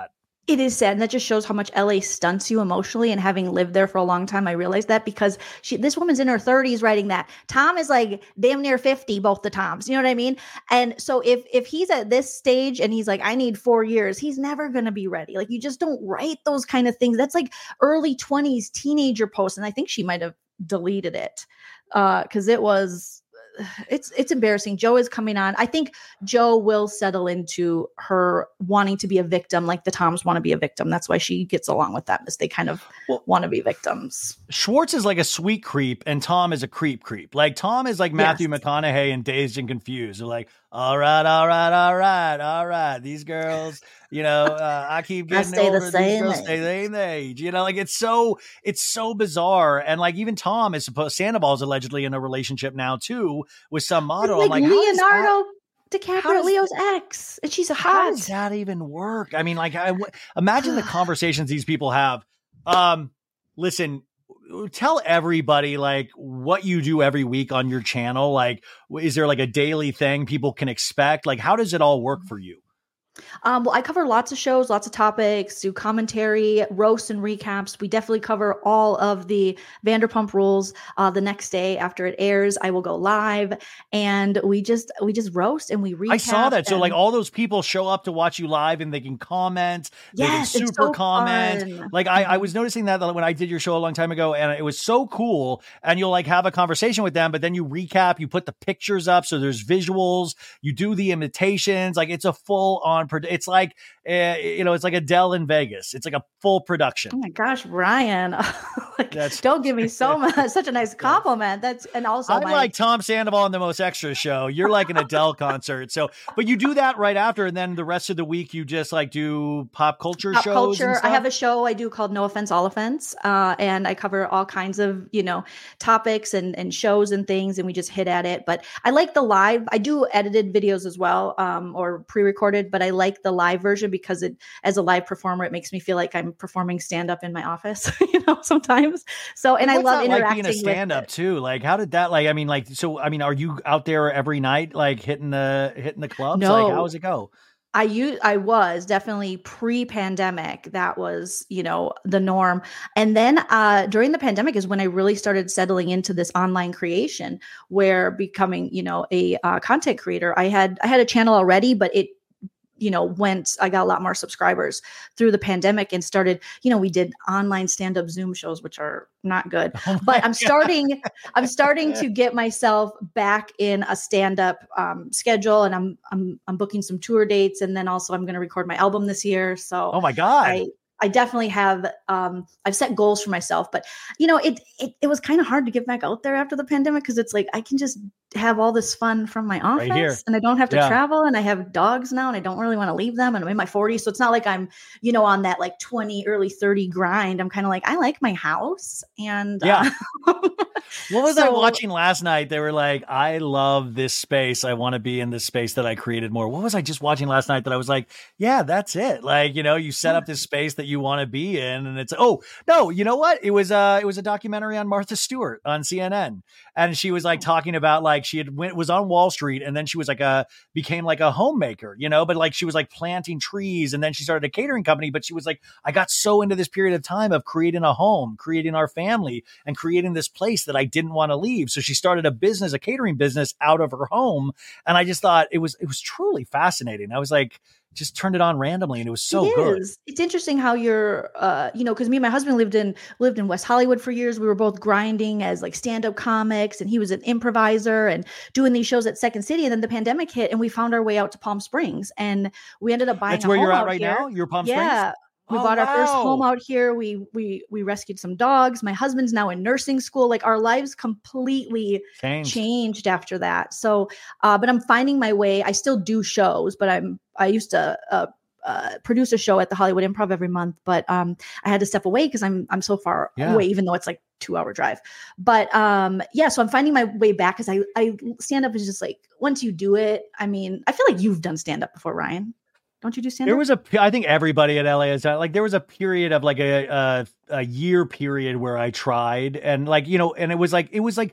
It is sad. And that just shows how much L A stunts you emotionally. And having lived there for a long time, I realized that because she, this woman's in her thirties writing that. Tom is like damn near fifty, both the Toms. You know what I mean? And so if if he's at this stage and he's like, I need four years, he's never going to be ready. Like, you just don't write those kind of things. That's like early twenties teenager post. And I think she might have deleted it because uh, it was... It's it's embarrassing. Joe is coming on. I think Joe will settle into her wanting to be a victim, like the Toms want to be a victim. That's why she gets along with them, is they kind of well, want to be victims. Schwartz is like a sweet creep, and Tom is a creep creep. Like Tom is like Matthew yes. McConaughey in Dazed and Confused. They're like, all right, all right, all right, all right. These girls, you know, uh, I keep getting I stay older. The same These girls age. stay the same age. You know, like it's so it's so bizarre. And like even Tom is supposed Sandoval's allegedly in a relationship now too with some model. Like, I'm like Leonardo How DiCaprio, does- Leo's ex, and she's a How hot. does that even work? I mean, like, I w- imagine the conversations these people have. Um, listen, tell everybody like what you do every week on your channel. Like, is there like a daily thing people can expect? Like, how does it all work for you? Um, well, I cover lots of shows, lots of topics, do commentary, roasts, and recaps. We definitely cover all of the Vanderpump Rules. Uh, the next day after it airs, I will go live, and we just we just roast and we recap. I saw that. So and- like all those people show up to watch you live, and they can comment. They Yes, can it's super so comment. fun. Like I, I was noticing that when I did your show a long time ago, and it was so cool. And you'll like have a conversation with them, but then you recap. You put the pictures up, so there's visuals. You do the imitations. Like it's a full on. It's like uh, you know, it's like Adele in Vegas. It's like a full production. Oh my gosh, Ryan! Like, That's- don't give me so much, such a nice compliment. That's and also I'm my, like Tom Sandoval on the Most Extra show. You're like an Adele concert. So, but you do that right after, and then the rest of the week you just like do pop culture pop shows. culture. And I stuff? have a show I do called No Offense, All Offense, uh, and I cover all kinds of you know topics and and shows and things, and we just hit at it. But I like the live. I do edited videos as well, um, or pre-recorded, but I like the live version because it, as a live performer, it makes me feel like I'm performing stand-up in my office, you know, sometimes. So, and I What's love that interacting like being a stand-up with it. too. Like, how did that? Like, I mean, like, so, I mean, are you out there every night, like hitting the hitting the clubs? No. Like, how does it go? I use, I was definitely pre-pandemic. That was, you know, the norm. And then uh, during the pandemic is when I really started settling into this online creation, where becoming, you know, a uh, content creator. I had I had a channel already, but it, you know, went, I got a lot more subscribers through the pandemic and started, you know, we did online stand-up Zoom shows, which are not good, Oh but my I'm starting, I'm starting to get myself back in a stand-up um, schedule, and I'm, I'm, I'm booking some tour dates. And then also I'm going to record my album this year. So Oh my God. I, I definitely have, um, I've set goals for myself, but you know, it, it, it was kind of hard to get back out there after the pandemic. Cause it's like, I can just have all this fun from my office here. and I don't have to Yeah. travel, and I have dogs now and I don't really want to leave them, and I'm in my forties. So it's not like I'm, you know, on that like twenty, early thirty grind. I'm kind of like, I like my house. And Yeah. uh, What was I so- watching last night? They were like, I love this space. I want to be in this space that I created more. What was I just watching last night that I was like, yeah, that's it. Like, you know, you set up this space that you want to be in, and it's, oh no, you know what? It was, uh, it was a documentary on Martha Stewart on C N N. And she was like talking about like, she had went, was on Wall Street, and then she was like a, became like a homemaker, you know, but like, she was like planting trees, and then she started a catering company, but she was like, I got so into this period of time of creating a home, creating our family, and creating this place that I didn't want to leave. So she started a business, a catering business out of her home. And I just thought it was, it was truly fascinating. I was like, just turned it on randomly, and it was so It good. is. It's interesting how you're, uh, you know, because me and my husband lived in lived in West Hollywood for years. We were both grinding as like stand-up comics, and he was an improviser and doing these shows at Second City. And then the pandemic hit, and we found our way out to Palm Springs, and we ended up buying. That's a where home you're at out right here. now? You're Palm Yeah. Springs? We Oh, bought our first wow. home out here. We we we rescued some dogs. My husband's now in nursing school. Like our lives completely Changed. changed after that. So, uh, but I'm finding my way. I still do shows, but I'm I used to uh, uh, produce a show at the Hollywood Improv every month, but um, I had to step away because I'm I'm so far Yeah. away, even though it's like two hour drive. But um, yeah, so I'm finding my way back because I I stand up is just like once you do it. I mean, I feel like you've done stand up before, Ryan. Don't you do stand up? There was a, I think everybody at L A has done, like, there was a period of like a, a, a year period where I tried, and like, you know, and it was like, it was like,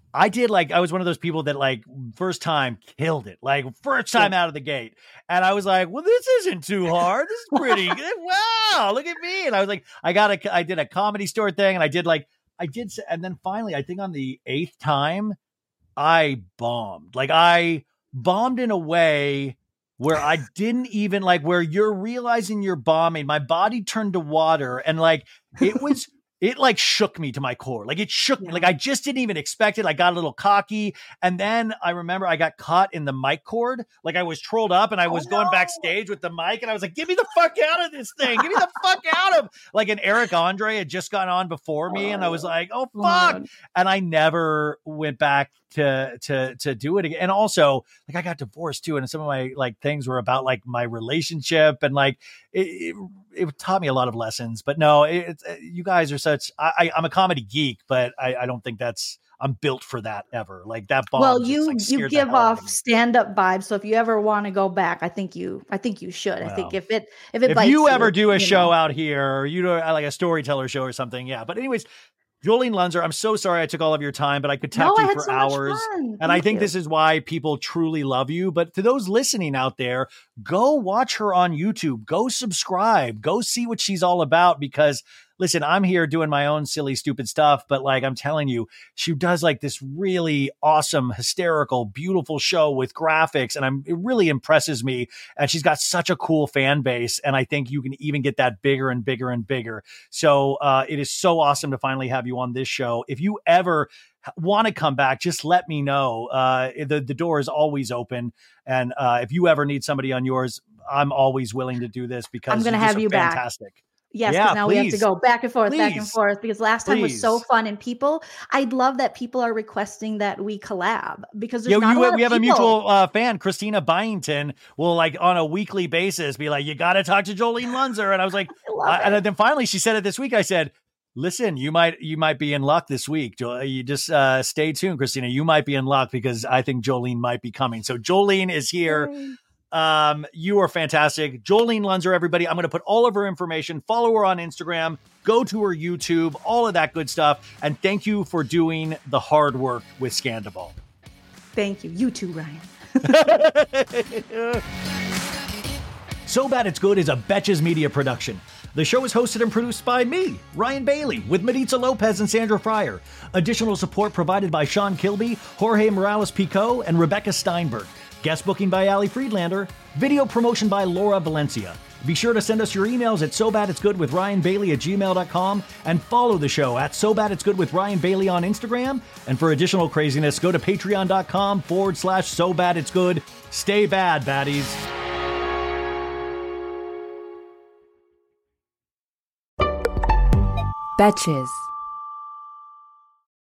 I did like, I was one of those people that like first time killed it, like first time out of the gate. And I was like, well, this isn't too hard. This is pretty good. Wow. Look at me. And I was like, I got a, I did a Comedy Store thing and I did like, I did. And then finally, I think on the eighth time I bombed, like I bombed in a way where I didn't even like, where you're realizing you're bombing. My body turned to water and like, it was, it like shook me to my core. Like it shook yeah. me. Like I just didn't even expect it. I got a little cocky. And then I remember I got caught in the mic cord. Like I was trolled up and I was oh, going no. backstage with the mic and I was like, get me the fuck out of this thing. Get me the fuck out of like an Eric Andre had just gone on before me. And I was like, oh fuck. Oh, and I never went back to, to, to do it again. And also like I got divorced too. And some of my like things were about like my relationship and like it, it, it taught me a lot of lessons, but no, it, it, you guys are such, I, I, I'm a comedy geek, but I, I don't think that's, I'm built for that ever. Like that bomb. Well, you, like you give off stand-up vibes. So if you ever want to go back, I think you, I think you should. Well, I think if it, if it, if you ever you, do a you show know. out here or you do like a storyteller show or something. Yeah. But anyways, Jolene Lunzer, I'm so sorry I took all of your time, but I could talk no, to you I for so hours. And Thank I think you. this is why people truly love you. But to those listening out there, go watch her on YouTube. Go subscribe. Go see what she's all about because listen, I'm here doing my own silly, stupid stuff, but like I'm telling you, she does like this really awesome, hysterical, beautiful show with graphics, and I'm it really impresses me. And she's got such a cool fan base, and I think you can even get that bigger and bigger and bigger. So uh, it is so awesome to finally have you on this show. If you ever want to come back, just let me know. Uh, the the door is always open, and uh, if you ever need somebody on yours, I'm always willing to do this because I'm going to have you fantastic. back. Yes, yeah, because now please. we have to go back and forth, please. back and forth, because last time please. was so fun. And people, I love that people are requesting that we collab because there's yeah, not you, a lot we of have people. a mutual uh, fan, Christina Byington, will like on a weekly basis be like, you got to talk to Jolene Lunzer. And I was like, I I, and then finally she said it this week. I said, listen, you might, you might be in luck this week. Jo- You just uh, stay tuned, Christina. You might be in luck because I think Jolene might be coming. So Jolene is here. Yay. Um, you are fantastic. Jolene Lunzer, everybody. I'm going to put all of her information, follow her on Instagram, go to her YouTube, all of that good stuff. And thank you for doing the hard work with Scandal. Thank you. You too, Ryan. So Bad It's Good is a Betches Media production. The show is hosted and produced by me, Ryan Bailey, with Maritza Lopez and Sandra Fryer. Additional support provided by Sean Kilby, Jorge Morales-Pico, and Rebecca Steinberg. Guest booking by Ali Friedlander. Video promotion by Laura Valencia. Be sure to send us your emails at so bad it's good with Ryan Bailey at gmail dot com and follow the show at So Bad It's Good with Ryan Bailey on Instagram. And for additional craziness, go to patreon.com forward slash So Bad It's Good. Stay bad, baddies. Betches.